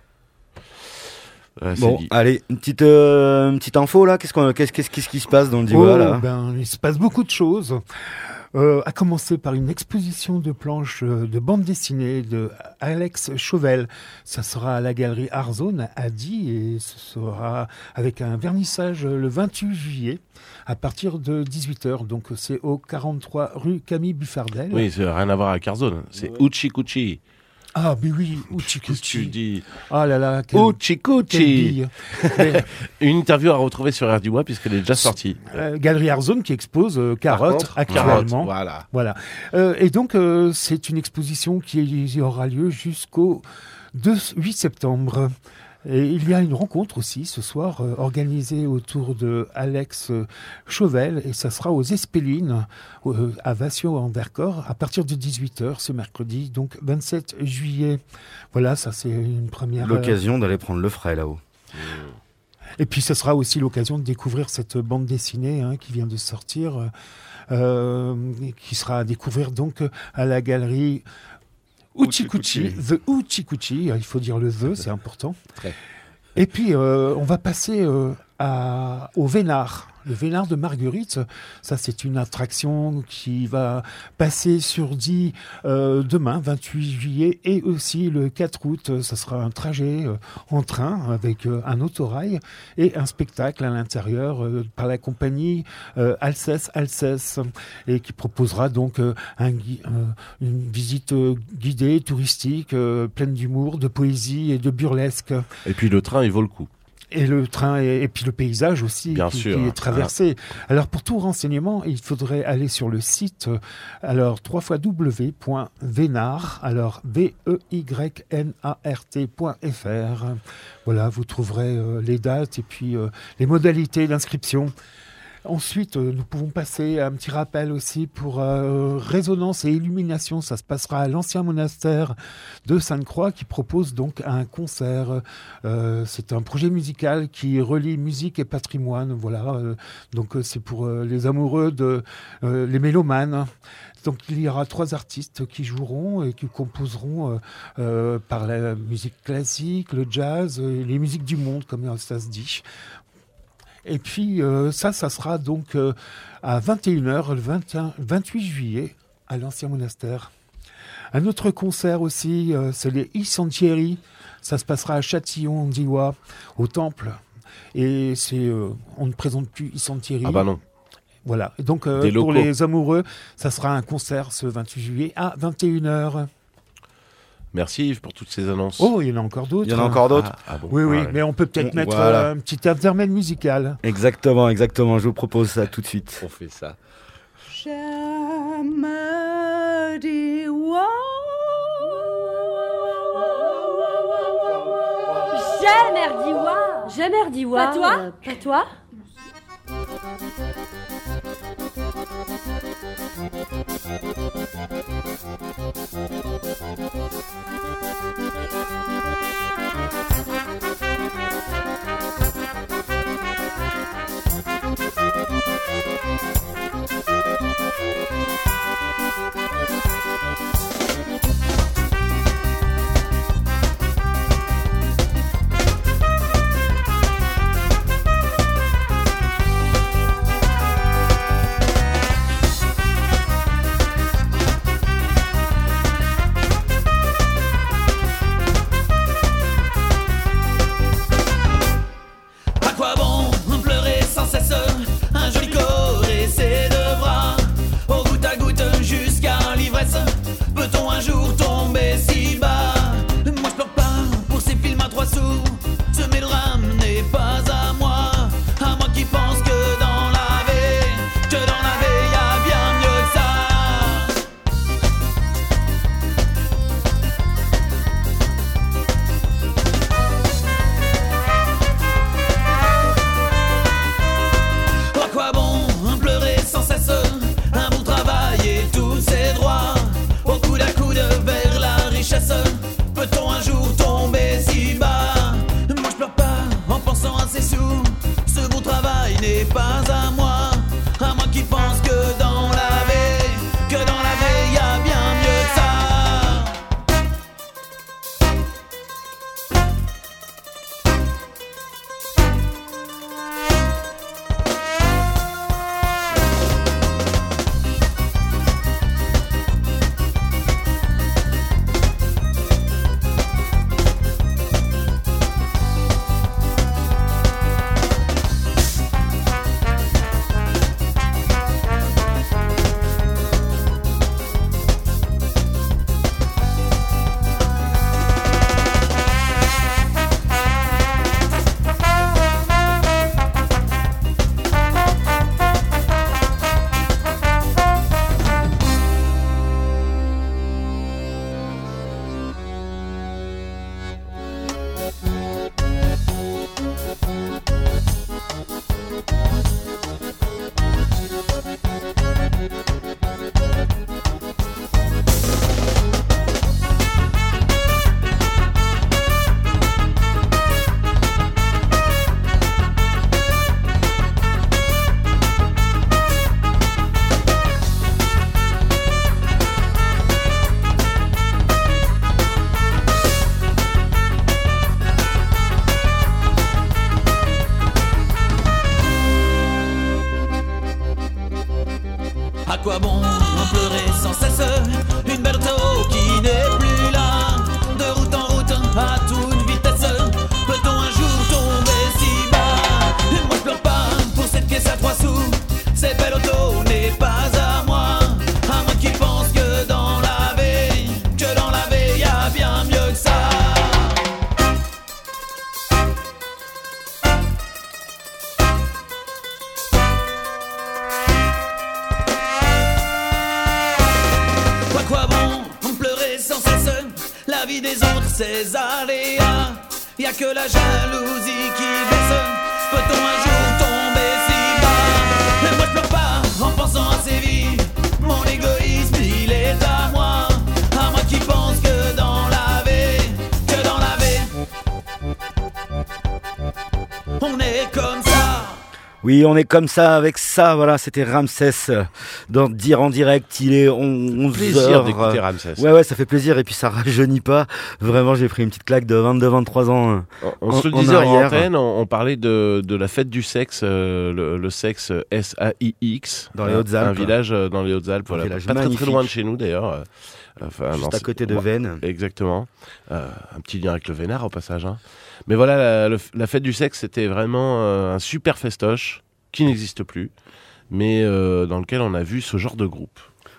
Ouais, bon, allez, une petite, euh, une petite info là. Qu'est-ce, qu'on, qu'est-ce, qu'est-ce, qu'est-ce qui se passe dans le Diois oh, là ben, il se passe beaucoup de choses. Euh, à commencer par une exposition de planches euh, de bande dessinée de Alex Chauvel. Ça sera à la galerie Arzone à Die et ce sera avec un vernissage le vingt-huit juillet à partir de dix-huit heures. Donc c'est au quarante-trois rue Camille Buffardel. Oui, ça n'a rien à voir avec Arzone. C'est ouais. Uchi Kuchi. Ah, mais oui, Uchi Kuchi. Tu dis. Ah là là, quel, Uchi Kuchi. Mais... Une interview à retrouver sur R D W A puisqu'elle est déjà sortie. Euh, Galerie Arzone qui expose euh, Carotte actuellement. Carotte, voilà. voilà. Euh, et donc, euh, c'est une exposition qui aura lieu jusqu'au huit septembre. Et il y a une rencontre aussi ce soir euh, organisée autour de Alex euh, Chauvel et ça sera aux Espélines euh, à Vassio en Vercors à partir de dix-huit heures ce mercredi, donc vingt-sept juillet. Voilà, ça c'est une première... L'occasion euh... d'aller prendre le frais là-haut. Mmh. Et puis ce sera aussi l'occasion de découvrir cette bande dessinée hein, qui vient de sortir, euh, qui sera à découvrir donc à la galerie... Uchi Kuchi, The Uchi Kuchi, il faut dire le The, c'est important. Très. Et puis, euh, on va passer euh, à, au Vénard. Le Vénard de Marguerite, ça c'est une attraction qui va passer sur Die euh, demain, vingt-huit juillet, et aussi le quatre août. Ça sera un trajet euh, en train avec euh, un autorail et un spectacle à l'intérieur euh, par la compagnie euh, Alcès Alcès, et qui proposera donc euh, un, euh, une visite euh, guidée, touristique, euh, pleine d'humour, de poésie et de burlesque. Et puis le train, il vaut le coup. Et le train, et, et puis le paysage aussi, Bien qui, sûr. qui est traversé. Ah. Alors, pour tout renseignement, il faudrait aller sur le site, alors, w w w point vénard, alors, V E Y N A R T point F R. Voilà, vous trouverez euh, les dates et puis euh, les modalités d'inscription. Ensuite, euh, nous pouvons passer à un petit rappel aussi pour euh, Résonance et Illumination. Ça se passera à l'ancien monastère de Sainte-Croix qui propose donc un concert. Euh, c'est un projet musical qui relie musique et patrimoine. Voilà. Euh, donc euh, c'est pour euh, les amoureux de euh, les mélomanes. Donc il y aura trois artistes qui joueront et qui composeront euh, euh, par la musique classique, le jazz, et les musiques du monde, comme ça se dit. Et puis euh, ça, ça sera donc euh, à vingt et une heures le vingt et un, vingt-huit juillet à l'ancien monastère. Un autre concert aussi, euh, c'est les I Sentieri. Ça se passera à Châtillon-Diois, au Temple. Et c'est, euh, on ne présente plus I Sentieri. Ah bah non. Voilà. Et donc euh, pour les amoureux, ça sera un concert ce vingt-huit juillet à vingt et une heures. Merci Yves pour toutes ces annonces. Oh, il y en a encore d'autres. Il y en a encore d'autres. Ah, ah bon. Oui, oui, ouais. Mais on peut peut-être on, mettre voilà. euh, un petit intermède musical. Exactement, exactement. Je vous propose ça tout de suite. On fait ça. J'aime Diois. J'ai merdiwa. J'ai merdiwa. Pas toi euh, Pas toi. À quoi bon pleurer sans cesse une belle auto qui n'est plus là? De route en route à toute vitesse, peut-on un jour tomber si bas? Moi je pleure pas pour cette caisse à trois sous, cette belle auto n'est pas à moi. À moi qui pense que dans la vie, que dans la vie y a bien mieux que ça. Quoi bon pleurer sans cesse la vie des autres, ses aléas? Y'a que la jalousie qui blesse. Peut-on un jour tomber si bas? Mais moi je pleure pas en pensant à ces vies. Mon égoïsme il est à moi. À moi qui pense que dans la vie, que dans la vie on est comme ça. Oui, on est comme ça avec ça. Voilà, c'était Ramsès dans Dire en direct. Il est onze plaisir heures. d'écouter Ramsès. Ouais, ouais, ça fait plaisir. Et puis ça rajeunit pas. Vraiment, j'ai pris une petite claque de vingt-deux vingt-trois ans. On, on en, se le en disait en arrière. antenne, on, on parlait de, de la fête du sexe, euh, le, le sexe S A I X. Dans les Hautes-Alpes. Un village euh, dans les Hautes-Alpes. Voilà. village Pas très, très magnifique. loin de chez nous d'ailleurs. Enfin, Juste non, à c'est- côté de ouais, Veynes. Exactement. Euh, un petit lien avec le Vénard au passage. Hein. Mais voilà, la, le- la fête du sexe, c'était vraiment euh, un super festoche qui n'existe plus, mais euh, dans lequel on a vu ce genre de groupe.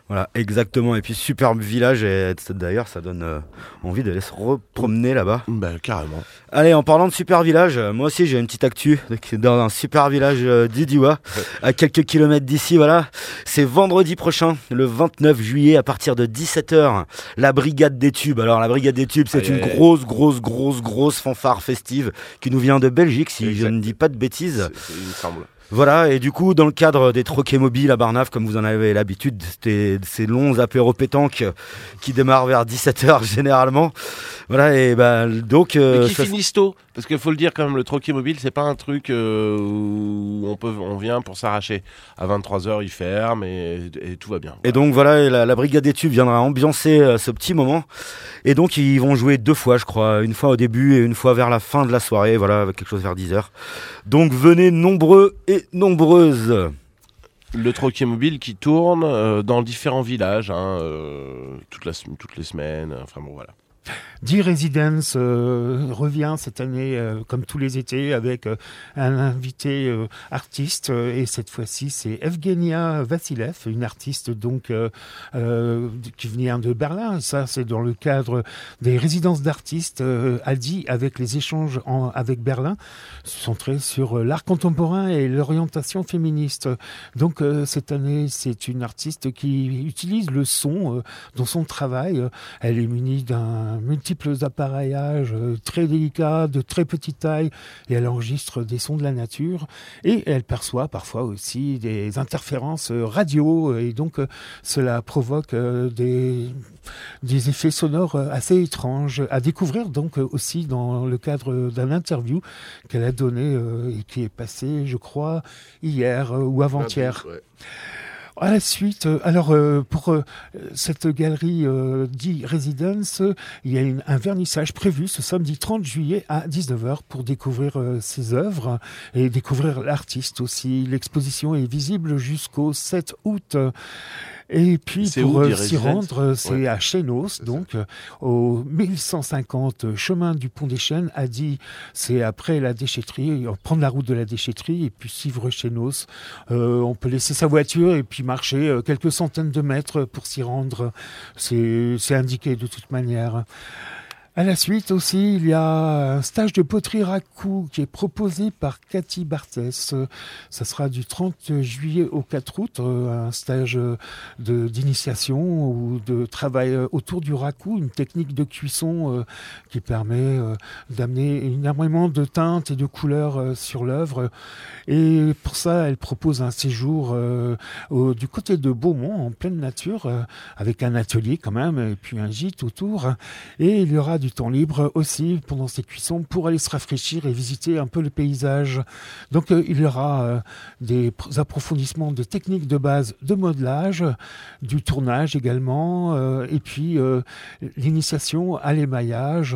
Voilà, exactement. Et puis superbe village, et d'ailleurs ça donne euh, envie d'aller se repromener là-bas. Bah carrément. Allez, en parlant de super village, moi aussi j'ai une petite actu dans un super village euh, d'Idiwa, à quelques kilomètres d'ici. Voilà, c'est vendredi prochain, le vingt-neuf juillet, à partir de dix-sept heures, la Brigade des Tubes. Alors la Brigade des Tubes, c'est Aïe, une aïe, grosse, grosse, grosse, grosse fanfare festive qui nous vient de Belgique, si Exact. je ne dis pas de bêtises. C'est, c'est, il me semble. Voilà, et du coup, dans le cadre des troquets mobiles à Barnave, comme vous en avez l'habitude, c'était ces longs apéros pétanques qui démarrent vers dix-sept heures généralement. Voilà, et bah, donc. Euh, Mais qui ça... finissent tôt, parce qu'il faut le dire quand même, le troquet mobile, c'est pas un truc euh, où on, peut, on vient pour s'arracher. À vingt-trois heures, il ferme et, et tout va bien. Voilà. Et donc voilà, la, la Brigade des Tubes viendra ambiancer euh, ce petit moment. Et donc ils vont jouer deux fois, je crois, une fois au début et une fois vers la fin de la soirée, voilà, avec quelque chose vers dix heures. Donc venez nombreux et nombreuses. Le troquet mobile qui tourne euh, dans différents villages, hein, euh, toute la, toutes les semaines, enfin bon voilà. D-Residence euh, revient cette année, euh, comme tous les étés, avec euh, un invité euh, artiste. Euh, et cette fois-ci, c'est Evgenia Vassilev, une artiste donc euh, euh, qui vient de Berlin. Ça, c'est dans le cadre des résidences d'artistes euh, A D I, avec les échanges en, avec Berlin, centrés sur euh, l'art contemporain et l'orientation féministe. Donc, euh, cette année, c'est une artiste qui utilise le son euh, dans son travail. Elle est munie d'un multiples appareillages euh, très délicats, de très petite taille, et elle enregistre des sons de la nature, et elle perçoit parfois aussi des interférences euh, radio, et donc euh, cela provoque euh, des, des effets sonores euh, assez étranges à découvrir, donc euh, aussi dans le cadre d'un interview qu'elle a donné euh, et qui est passé, je crois, hier euh, ou avant-hier. Ouais. À la suite, euh, alors euh, pour euh, cette galerie euh, D-Residence, euh, il y a une, un vernissage prévu ce samedi trente juillet à dix-neuf heures pour découvrir euh, ses œuvres et découvrir l'artiste aussi. L'exposition est visible jusqu'au sept août. Et puis c'est pour où, euh, s'y rendre, c'est ouais. à Chénos, donc euh, au mille cent cinquante chemin du Pont des Chênes. A dit, c'est après la déchetterie, prendre la route de la déchetterie et puis suivre Chénos. Euh, on peut laisser sa voiture et puis marcher euh, quelques centaines de mètres pour s'y rendre. C'est, c'est indiqué de toute manière. À la suite aussi, il y a un stage de poterie raku qui est proposé par Cathy Barthès. Ça sera du trente juillet au quatre août, un stage de, d'initiation ou de travail autour du raku, une technique de cuisson qui permet d'amener énormément de teintes et de couleurs sur l'œuvre. Et pour ça, elle propose un séjour au, du côté de Beaumont, en pleine nature, avec un atelier quand même, et puis un gîte autour. Et il y aura du temps libre aussi pendant ces cuissons pour aller se rafraîchir et visiter un peu le paysage. Donc euh, il y aura euh, des pr- approfondissements de techniques de base de modelage, du tournage également, euh, et puis euh, l'initiation à l'émaillage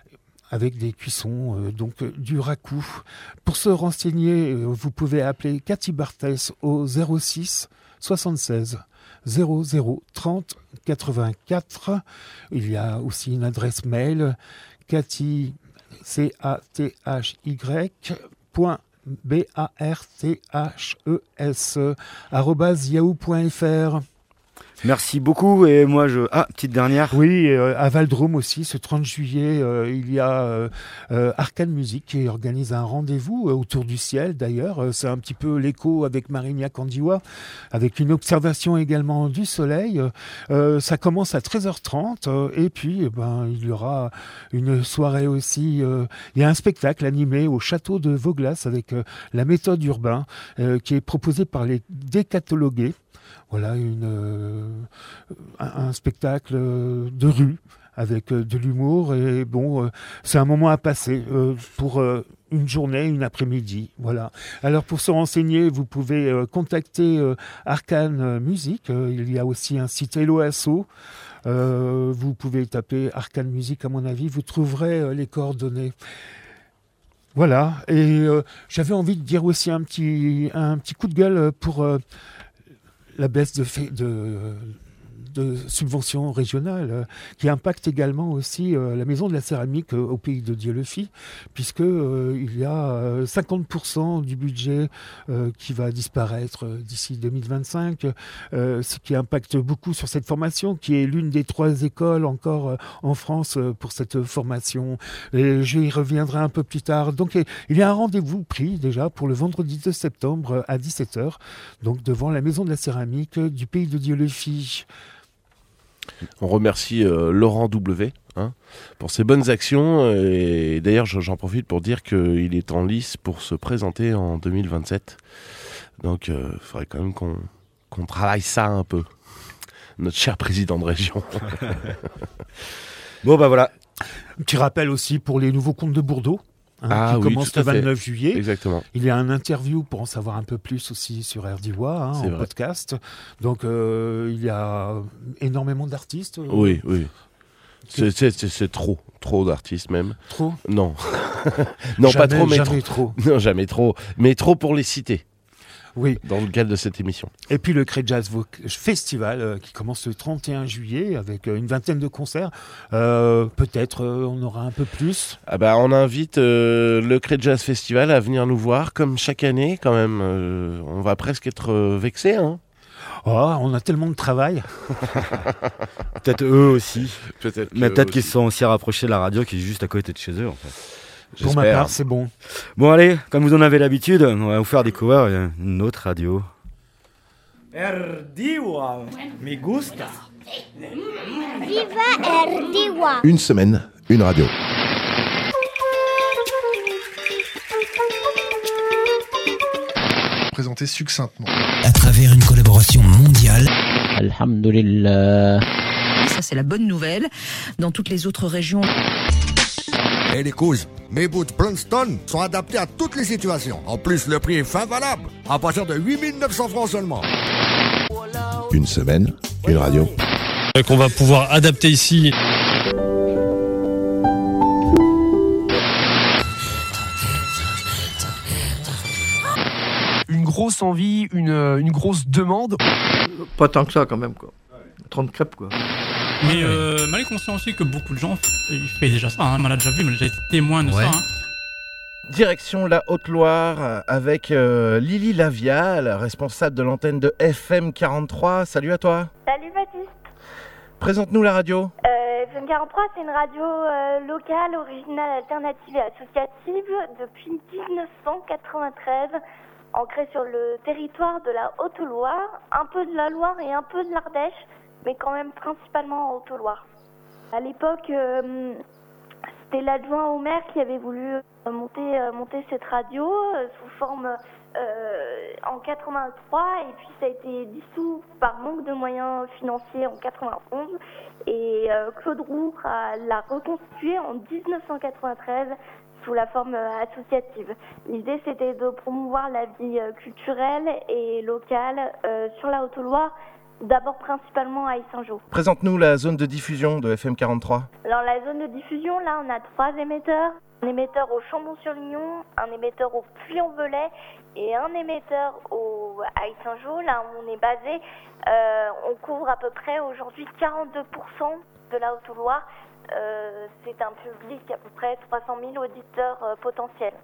avec des cuissons, euh, donc euh, du raku. Pour se renseigner, euh, vous pouvez appeler Cathy Barthès au zéro six soixante-seize zéro zéro trente quatre-vingt-quatre. Il y a aussi une adresse mail, Cathy, C A T H Y, point B A R T H E S, arobase yahoo point f r. Merci beaucoup. Et moi, je. Ah, petite dernière. Oui, euh, à Valdrome aussi, ce trente juillet, euh, il y a euh, euh, Arcane Musique qui organise un rendez-vous euh, autour du ciel d'ailleurs. Euh, c'est un petit peu l'écho avec Marignac Andiwa, avec une observation également du soleil. Euh, ça commence à treize heures trente euh, et puis eh ben, il y aura une soirée aussi. Euh, il y a un spectacle animé au château de Vauglas avec euh, la méthode urbain euh, qui est proposée par les décatalogués. Voilà une, euh, un, un spectacle de rue avec euh, de l'humour et bon, euh, c'est un moment à passer euh, pour euh, une journée, une après-midi. Voilà. Alors pour se renseigner, vous pouvez euh, contacter euh, Arcane Musique. Euh, il y a aussi un site Hello Asso. Euh, vous pouvez taper Arcane Musique à mon avis, vous trouverez euh, les coordonnées. Voilà. Et euh, j'avais envie de dire aussi un petit, un petit coup de gueule pour euh, la baisse de, fait, de, de subventions régionales euh, qui impactent également aussi euh, la Maison de la Céramique euh, au Pays de Dieulefit, puisque euh, il y a euh, cinquante pour cent du budget euh, qui va disparaître euh, d'ici deux mille vingt-cinq, euh, ce qui impacte beaucoup sur cette formation, qui est l'une des trois écoles encore euh, en France euh, pour cette formation. Et je y reviendrai un peu plus tard. Donc il y a un rendez-vous pris déjà pour le vendredi deux septembre à dix-sept heures, donc devant la Maison de la Céramique du Pays de Dieulefit. On remercie euh, Laurent W hein, pour ses bonnes actions. Et d'ailleurs, j'en profite pour dire qu'il est en lice pour se présenter en deux mille vingt-sept. Donc, il euh, faudrait quand même qu'on qu'on travaille ça un peu. Notre cher président de région. Bon, bah voilà. Un petit rappel aussi pour les nouveaux contes de Bourdeau. Hein, ah, qui oui, commence le vingt-neuf fait. juillet. Exactement. Il y a un interview pour en savoir un peu plus aussi sur R D I W A, hein, en vrai. podcast. Donc euh, il y a énormément d'artistes. Euh, oui, oui. C'est, c'est, c'est, c'est trop, trop d'artistes même. Trop Non. non, jamais, pas trop, mais jamais trop. trop. Non, jamais trop. Mais trop pour les citer. Oui. Dans le cadre de cette émission. Et puis le Cré Jazz Festival euh, qui commence le trente et un juillet avec euh, une vingtaine de concerts. Euh, peut-être euh, on aura un peu plus. Ah bah, on invite euh, le Cré Jazz Festival à venir nous voir comme chaque année quand même. Euh, on va presque être euh, vexés. Hein. Oh, on a tellement de travail. Peut-être eux aussi. Peut-être Mais peut-être aussi. qu'ils se sont aussi rapprochés de la radio qui est juste à côté de chez eux en fait. Pour ma part, c'est bon. Bon, allez, comme vous en avez l'habitude, on va vous faire découvrir une autre radio. R D I W A, me gusta. Viva R D I W A. Une semaine, une radio. Présenté succinctement. À travers une collaboration mondiale. Alhamdulillah. Ça, c'est la bonne nouvelle. Dans toutes les autres régions. Et hey, les couilles, mes boots Princeton sont adaptés à toutes les situations. En plus, le prix est fin valable, à partir de huit mille neuf cents francs seulement. Une semaine, une radio. Euh, qu'on va pouvoir adapter ici. Une grosse envie, une, une grosse demande. Pas tant que ça quand même, quoi. trente crêpes, quoi. Mais euh, mal est conscient aussi que beaucoup de gens ils font déjà ça, hein. On l'a déjà vu, mais j'ai été témoin de ouais. ça. Hein. Direction la Haute-Loire avec euh, Lily Lavial, responsable de l'antenne de F M quarante-trois. Salut à toi. Salut Baptiste. Présente-nous la radio. Euh, F M quarante-trois, c'est une radio euh, locale, originale, alternative et associative depuis dix-neuf cent quatre-vingt-treize, ancrée sur le territoire de la Haute-Loire, un peu de la Loire et un peu de l'Ardèche, mais quand même principalement en Haute-Loire. À l'époque, euh, c'était l'adjoint au maire qui avait voulu monter, euh, monter cette radio euh, sous forme euh, en quatre-vingt-trois, et puis ça a été dissous par manque de moyens financiers en quatre-vingt-onze, et euh, Claude Roux a, l'a reconstituée en dix-neuf cent quatre-vingt-treize sous la forme euh, associative. L'idée, c'était de promouvoir la vie euh, culturelle et locale euh, sur la Haute-Loire, d'abord principalement à Yssingeaux. Présente-nous la zone de diffusion de F M quarante-trois. Alors la zone de diffusion, là on a trois émetteurs. Un émetteur au Chambon-sur-Lignon, un émetteur au Puy-en-Velay et un émetteur au, à Yssingeaux, là où on est basé. Euh, on couvre à peu près aujourd'hui quarante-deux pour cent de la Haute-Loire. Euh, c'est un public à peu près trois cent mille auditeurs euh, potentiels.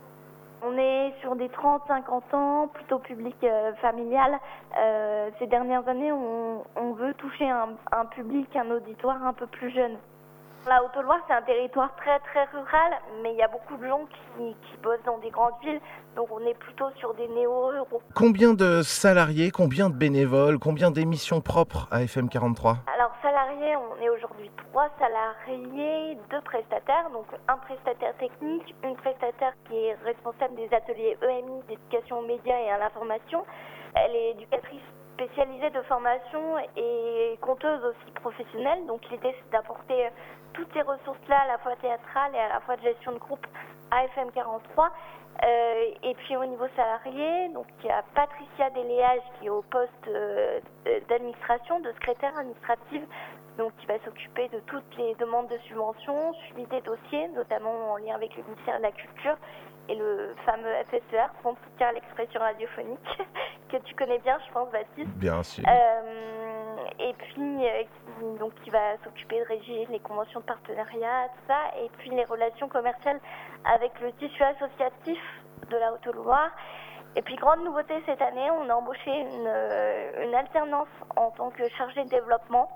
On est sur des trente à cinquante ans, plutôt public euh, familial. Euh, ces dernières années, on, on veut toucher un, un public, un auditoire un peu plus jeune. La Haute-Loire, c'est un territoire très très rural, mais il y a beaucoup de gens qui, qui bossent dans des grandes villes, donc on est plutôt sur des néo-ruraux. Combien de salariés, combien de bénévoles, combien d'émissions propres à F M quarante-trois? Alors salariés, on est aujourd'hui trois salariés, deux prestataires, donc un prestataire technique, une prestataire qui est responsable des ateliers E M I, d'éducation aux médias et à l'information. Elle est éducatrice spécialisée de formation et conteuse aussi professionnelle, donc l'idée c'est d'apporter toutes ces ressources-là, à la fois théâtrales et à la fois de gestion de groupe à F M quarante-trois. Euh, et puis au niveau salarié, donc il y a Patricia Deléage qui est au poste euh, d'administration, de secrétaire administrative, donc qui va s'occuper de toutes les demandes de subventions, suivi des dossiers, notamment en lien avec le ministère de la Culture et le fameux F S E R, Fonds de soutien à l'expression radiophonique, que tu connais bien, je pense, Baptiste. Bien sûr. Euh, et puis euh, qui, donc, qui va s'occuper de régir les conventions de partenariat, tout ça, et puis les relations commerciales avec le tissu associatif de la Haute-Loire. Et puis, grande nouveauté cette année, on a embauché une, une alternance en tant que chargée de développement,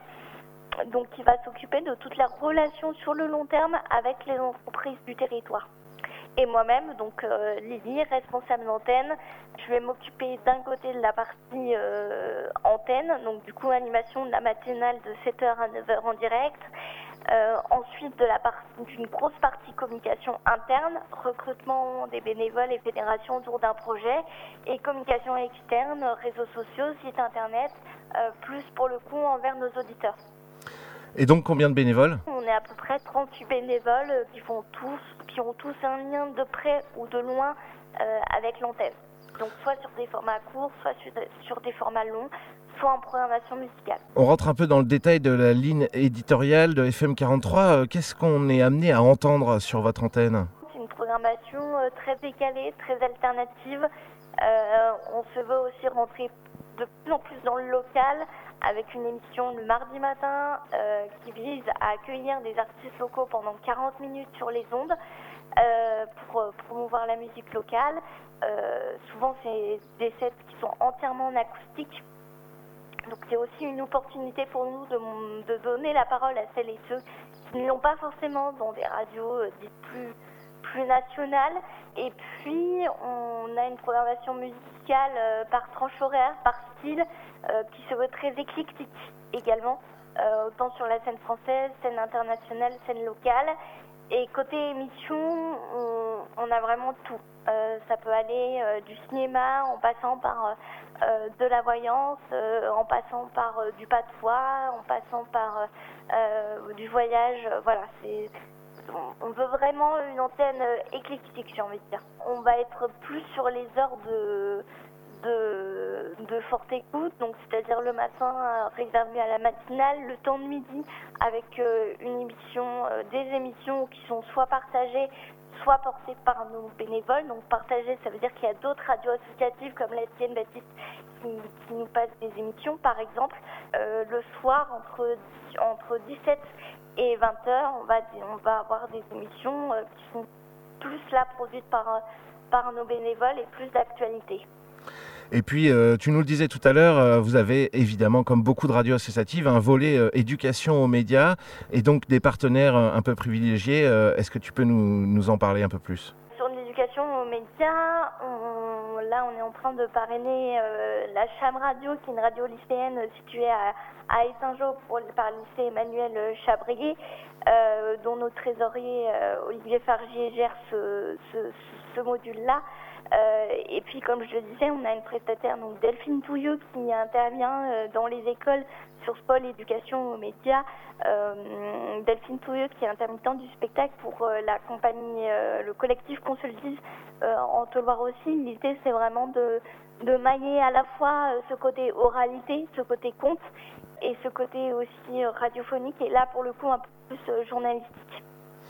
donc qui va s'occuper de toute la relation sur le long terme avec les entreprises du territoire. Et moi-même, donc euh, Lily, responsable d'antenne, je vais m'occuper d'un côté de la partie euh, antenne, donc du coup animation de la matinale de sept heures à neuf heures en direct. Euh, ensuite, de la part- d'une grosse partie communication interne, recrutement des bénévoles et fédérations autour d'un projet, et communication externe, réseaux sociaux, site internet, euh, plus pour le coup envers nos auditeurs. Et donc combien de bénévoles ? On est à peu près trente-huit bénévoles euh, qui font tous, qui ont tous un lien de près ou de loin euh, avec l'antenne. Donc soit sur des formats courts, soit sur, sur des formats longs, soit en programmation musicale. On rentre un peu dans le détail de la ligne éditoriale de F M quarante-trois. Qu'est-ce qu'on est amené à entendre sur votre antenne ? C'est une programmation euh, très décalée, très alternative. Euh, on se veut aussi rentrer de plus en plus dans le local, avec une émission le mardi matin euh, qui vise à accueillir des artistes locaux pendant quarante minutes sur les ondes euh, pour euh, promouvoir la musique locale. Euh, souvent, c'est des sets qui sont entièrement en acoustique. Donc, c'est aussi une opportunité pour nous de, de donner la parole à celles et ceux qui ne l'ont pas forcément dans des radios euh, dites plus, plus nationales. Et puis, on a une programmation musicale euh, par tranche horaire, par style, euh, qui se veut très éclectique également, euh, autant sur la scène française, scène internationale, scène locale. Et côté émission, on, on a vraiment tout. Euh, ça peut aller euh, du cinéma, en passant par euh, de la voyance, euh, en passant par euh, du patois, en passant par euh, du voyage. Euh, voilà, c'est... On veut vraiment une antenne éclectique, j'ai envie de dire. On va être plus sur les heures de, de, de forte écoute, donc c'est-à-dire le matin euh, réservé à la matinale, le temps de midi avec euh, une émission, euh, des émissions qui sont soit partagées, soit portées par nos bénévoles. Donc partagées, ça veut dire qu'il y a d'autres radios associatives comme la Etienne Baptiste qui, qui nous passent des émissions, par exemple. Euh, le soir, entre, entre dix-sept et vingt heures, on va, on va avoir des émissions euh, qui sont plus là produites par, par nos bénévoles et plus d'actualité. Et puis, euh, tu nous le disais tout à l'heure, euh, vous avez évidemment, comme beaucoup de radios associatives, un volet euh, éducation aux médias et donc des partenaires euh, un peu privilégiés. Euh, est-ce que tu peux nous, nous en parler un peu plus ? Sur l'éducation aux médias, on, là on est en train de parrainer euh, la Cham Radio, qui est une radio lycéenne située à, à Saint-Jean par le lycée Emmanuel Chabrier, euh, dont notre trésorier euh, Olivier Fargier gère ce, ce, ce module-là. Euh, et puis, comme je le disais, on a une prestataire, donc Delphine Touilleux, qui intervient euh, dans les écoles sur ce pôle éducation aux médias. Euh, Delphine Touilleux, qui est intermittente du spectacle pour euh, la compagnie, euh, le collectif Consultis euh, en Haute-Loire aussi. L'idée, c'est vraiment de, de mailler à la fois euh, ce côté oralité, ce côté conte, et ce côté aussi euh, radiophonique, et là, pour le coup, un peu plus euh, journalistique.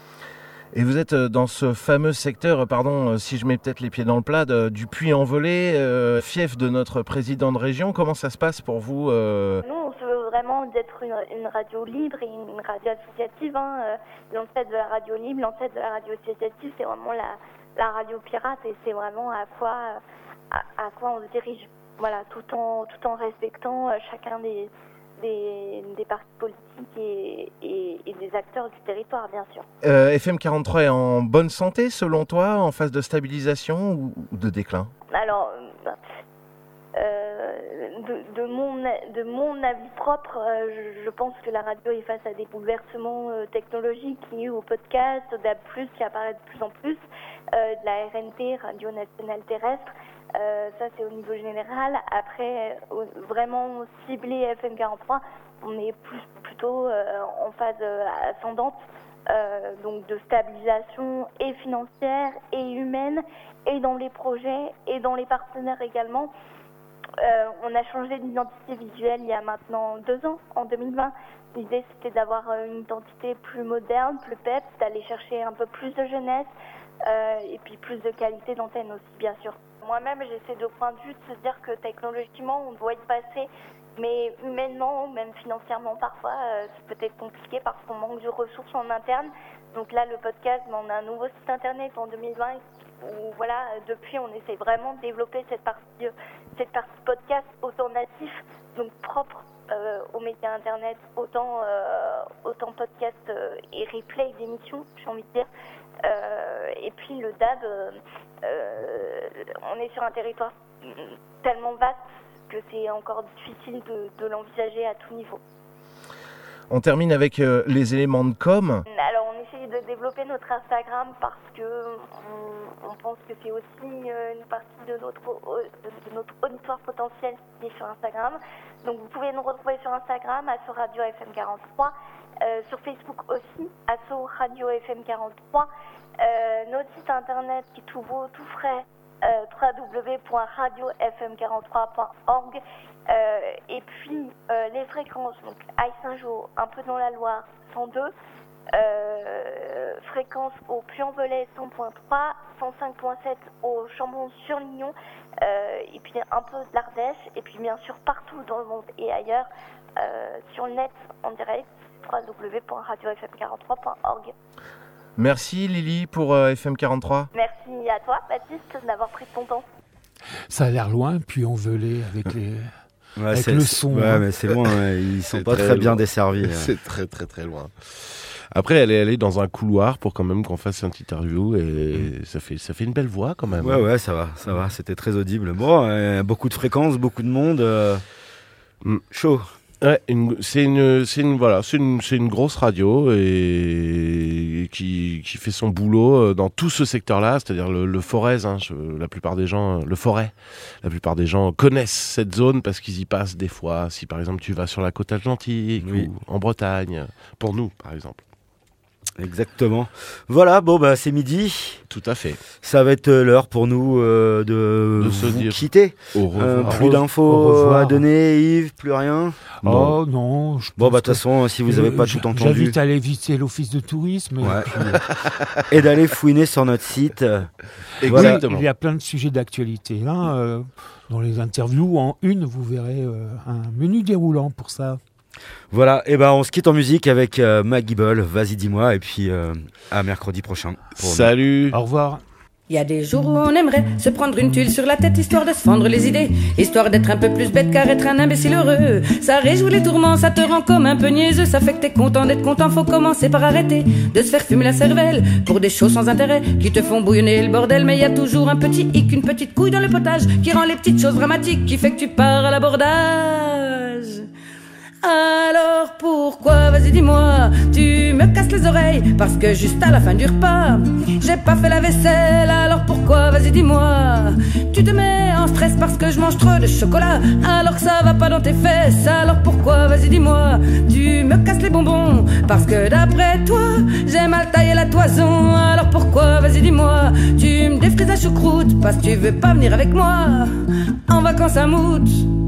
Et vous êtes dans ce fameux secteur, pardon si je mets peut-être les pieds dans le plat, de, du Puy-en-Velay, euh, fief de notre président de région. Comment ça se passe pour vous euh... Nous, on se veut vraiment d'être une, une radio libre et une radio associative. Hein. L'ancêtre de la radio libre, l'ancêtre de la radio associative, c'est vraiment la, la radio pirate, et c'est vraiment à quoi, à, à quoi on se dirige. Voilà, tout en, tout en respectant chacun des... Des, des partis politiques et, et, et des acteurs du territoire, bien sûr. Euh, F M quarante-trois est en bonne santé, selon toi, en phase de stabilisation ou, ou de déclin ? Alors, euh, de, de, mon, de mon avis propre, euh, je, je pense que la radio est face à des bouleversements euh, technologiques liés au podcast, au D A B plus, qui apparaît de plus en plus, euh, de la R N T, Radio Nationale Terrestre. Euh, ça, c'est au niveau général. Après, euh, vraiment ciblé F M quarante-trois, on est plus, plutôt euh, en phase euh, ascendante, euh, donc de stabilisation et financière et humaine, et dans les projets et dans les partenaires également. Euh, on a changé d'identité visuelle il y a maintenant deux ans, en deux mille vingt. L'idée, c'était d'avoir une identité plus moderne, plus peps, d'aller chercher un peu plus de jeunesse, euh, et puis plus de qualité d'antenne aussi, bien sûr. Moi-même, j'ai ces deux points de vue de se dire que technologiquement, on doit y passer, mais humainement, même financièrement parfois, euh, c'est peut-être compliqué parce qu'on manque de ressources en interne. Donc là, le podcast, on a un nouveau site internet en deux mille vingt où voilà, depuis, on essaie vraiment de développer cette partie, cette partie podcast autant natif, donc propre euh, aux médias internet, autant, euh, autant podcast euh, et replay d'émissions, j'ai envie de dire. Euh, et puis le D A B, euh, euh, on est sur un territoire tellement vaste que c'est encore difficile de, de l'envisager à tout niveau. On termine avec euh, les éléments de com. Alors on essaye de développer notre Instagram parce que on, on pense que c'est aussi euh, une partie de notre, de, de notre auditoire potentiel qui est sur Instagram. Donc vous pouvez nous retrouver sur Instagram, Asso Radio F M quarante-trois, euh, sur Facebook aussi, Asso Radio F M quarante-trois, euh, notre site internet qui est tout beau, tout frais, euh, w w w point radio f m quarante-trois point org. Euh, et puis euh, les fréquences, donc Aix Saint-Jean, un peu dans la Loire, cent deux, euh, fréquence au Puy-en-Velay cent point trois, cent cinq point sept au Chambon-sur-Lignon, euh, et puis un peu de l'Ardèche, et puis bien sûr partout dans le monde et ailleurs, euh, sur le net en direct, w w w point radio f m quarante-trois point org. Merci Lily pour euh, F M quarante-trois. Merci à toi Baptiste d'avoir pris ton temps. Ça a l'air loin, Puy-en-Velay avec les... Ouais, avec c'est, le son. Ouais, hein. mais c'est loin, ouais. Ils sont C'est pas très, très bien loin. desservis. Ouais. C'est très très très loin. Après, elle est allée dans un couloir pour quand même qu'on fasse une petite interview et ça fait ça fait une belle voix quand même. Ouais, ouais, ça va, ça va. C'était très audible. Bon, euh, beaucoup de fréquences, beaucoup de monde. Euh... Mm. Chaud. Ouais, une, c'est une, c'est une, voilà, c'est une, c'est une grosse radio et qui, qui fait son boulot dans tout ce secteur-là, c'est-à-dire le, le Forez. Hein, je, la plupart des gens, le Forêt, la plupart des gens connaissent cette zone parce qu'ils y passent des fois. Si par exemple tu vas sur la côte atlantique Oui. ou en Bretagne, pour nous par exemple. Exactement. Voilà, bon bah c'est midi. Tout à fait. Ça va être l'heure pour nous euh, de, De se vous dire quitter. Au revoir. Euh, Au plus revoir. d'infos Au revoir. à donner, Yves, plus rien. Oh non. Je Bon pense bah de toute que- façon, si vous n'avez Euh, pas j- tout entendu, J'invite à aller visiter l'office de tourisme. et Ouais. puis, euh, et d'aller fouiner sur notre site. euh, voilà, Exactement. il y a plein de sujets d'actualité. Là, euh, dans les interviews, en une, vous verrez euh, un menu déroulant pour ça. Voilà, et ben on se quitte en musique avec euh, Maggie Ball, vas-y dis-moi, et puis euh, à mercredi prochain. pour nous. Salut. Au revoir. Il y a des jours où on aimerait se prendre une tuile sur la tête histoire de se fendre les idées, histoire d'être un peu plus bête car être un imbécile heureux. Ça réjouit les tourments, ça te rend comme un peu niaiseux, ça fait que t'es content d'être content, faut commencer par arrêter de se faire fumer la cervelle pour des choses sans intérêt qui te font bouillonner le bordel. Mais il y a toujours un petit hic, une petite couille dans le potage qui rend les petites choses dramatiques, qui fait que tu pars à l'abordage. Alors pourquoi, vas-y dis-moi, tu me casses les oreilles parce que juste à la fin du repas j'ai pas fait la vaisselle. Alors pourquoi, vas-y dis-moi, tu te mets en stress parce que je mange trop de chocolat alors que ça va pas dans tes fesses. Alors pourquoi, vas-y dis-moi, tu me casses les bonbons parce que d'après toi j'ai mal taillé la toison. Alors pourquoi, vas-y dis-moi, tu me défrises la choucroute parce que tu veux pas venir avec moi en vacances à Mout.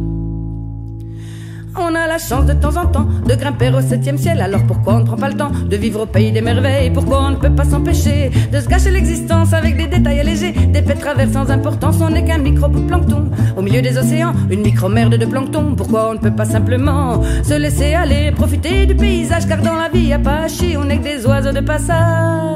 On a la chance de temps en temps de grimper au septième ciel. Alors pourquoi on ne prend pas le temps de vivre au pays des merveilles? Pourquoi on ne peut pas s'empêcher de se gâcher l'existence avec des détails allégés, des faits travers sans importance? On n'est qu'un micro-bout de plancton au milieu des océans, une micro-merde de plancton. Pourquoi on ne peut pas simplement se laisser aller, profiter du paysage? Car dans la vie y a pas à chier, on n'est que des oiseaux de passage.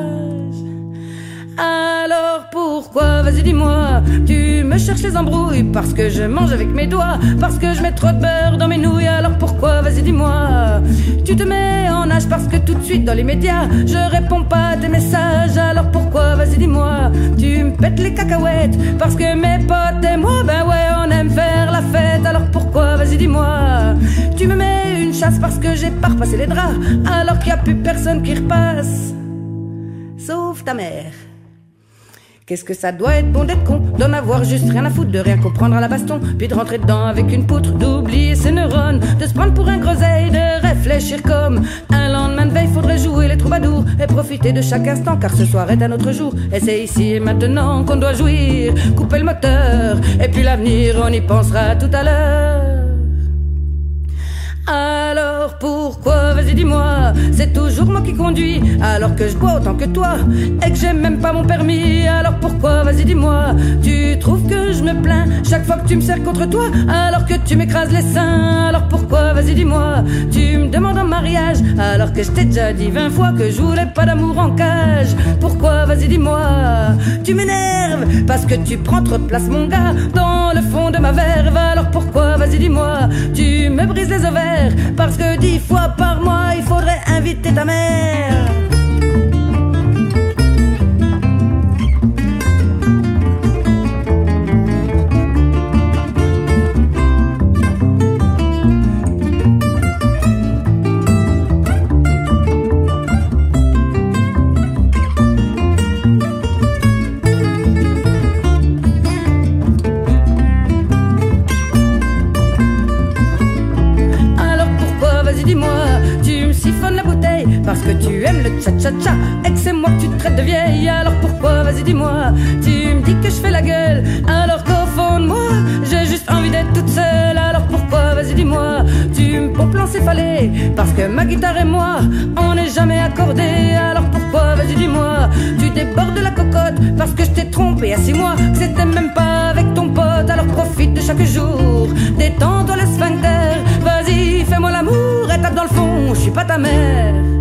Alors pourquoi, vas-y dis-moi, tu me cherches les embrouilles parce que je mange avec mes doigts, parce que je mets trop de beurre dans mes nouilles. Alors pourquoi, vas-y dis-moi, tu te mets en nage parce que tout de suite dans les médias je réponds pas à tes messages. Alors pourquoi, vas-y dis-moi, tu me pètes les cacahuètes parce que mes potes et moi, ben ouais, on aime faire la fête. Alors pourquoi, vas-y dis-moi, tu me mets une chasse parce que j'ai pas repassé les draps alors qu'il y a plus personne qui repasse sauf ta mère. Qu'est-ce que ça doit être bon d'être con, d'en avoir juste rien à foutre, de rien comprendre à la baston, puis de rentrer dedans avec une poutre, d'oublier ses neurones, de se prendre pour un groseille, de réfléchir comme un lendemain de veille. Faudrait jouer les troubadours et profiter de chaque instant, car ce soir est un autre jour et c'est ici et maintenant qu'on doit jouir. Couper le moteur et puis l'avenir on y pensera tout à l'heure. Alors Alors pourquoi, vas-y dis-moi, c'est toujours moi qui conduis alors que je bois autant que toi et que j'ai même pas mon permis. Alors pourquoi, vas-y dis-moi, tu trouves que je me plains chaque fois que tu me serres contre toi alors que tu m'écrases les seins. Alors pourquoi, vas-y dis-moi, tu me demandes en mariage alors que je t'ai déjà dit vingt fois que je voulais pas d'amour en cage. Pourquoi, vas-y dis-moi, tu m'énerves parce que tu prends trop de place mon gars dans le fond de ma verve. Alors pourquoi, vas-y dis-moi, tu me brises les ovaires parce que dix fois par mois il faudrait inviter ta mère. Parce que tu aimes le cha-cha-cha et que c'est moi que tu traites de vieille. Alors pourquoi, vas-y dis-moi, tu me dis que je fais la gueule alors qu'au fond de moi j'ai juste envie d'être toute seule. Alors pourquoi, vas-y dis-moi, tu me pompes l'encéphalée parce que ma guitare et moi on n'est jamais accordés. Alors pourquoi, vas-y dis-moi, tu débordes la cocotte parce que je t'ai trompé à six mois, que c'était même pas avec ton pote. Alors profite de chaque jour, détends-toi le sphincter, vas-y fais-moi l'amour et tape dans le fond, je suis pas ta mère.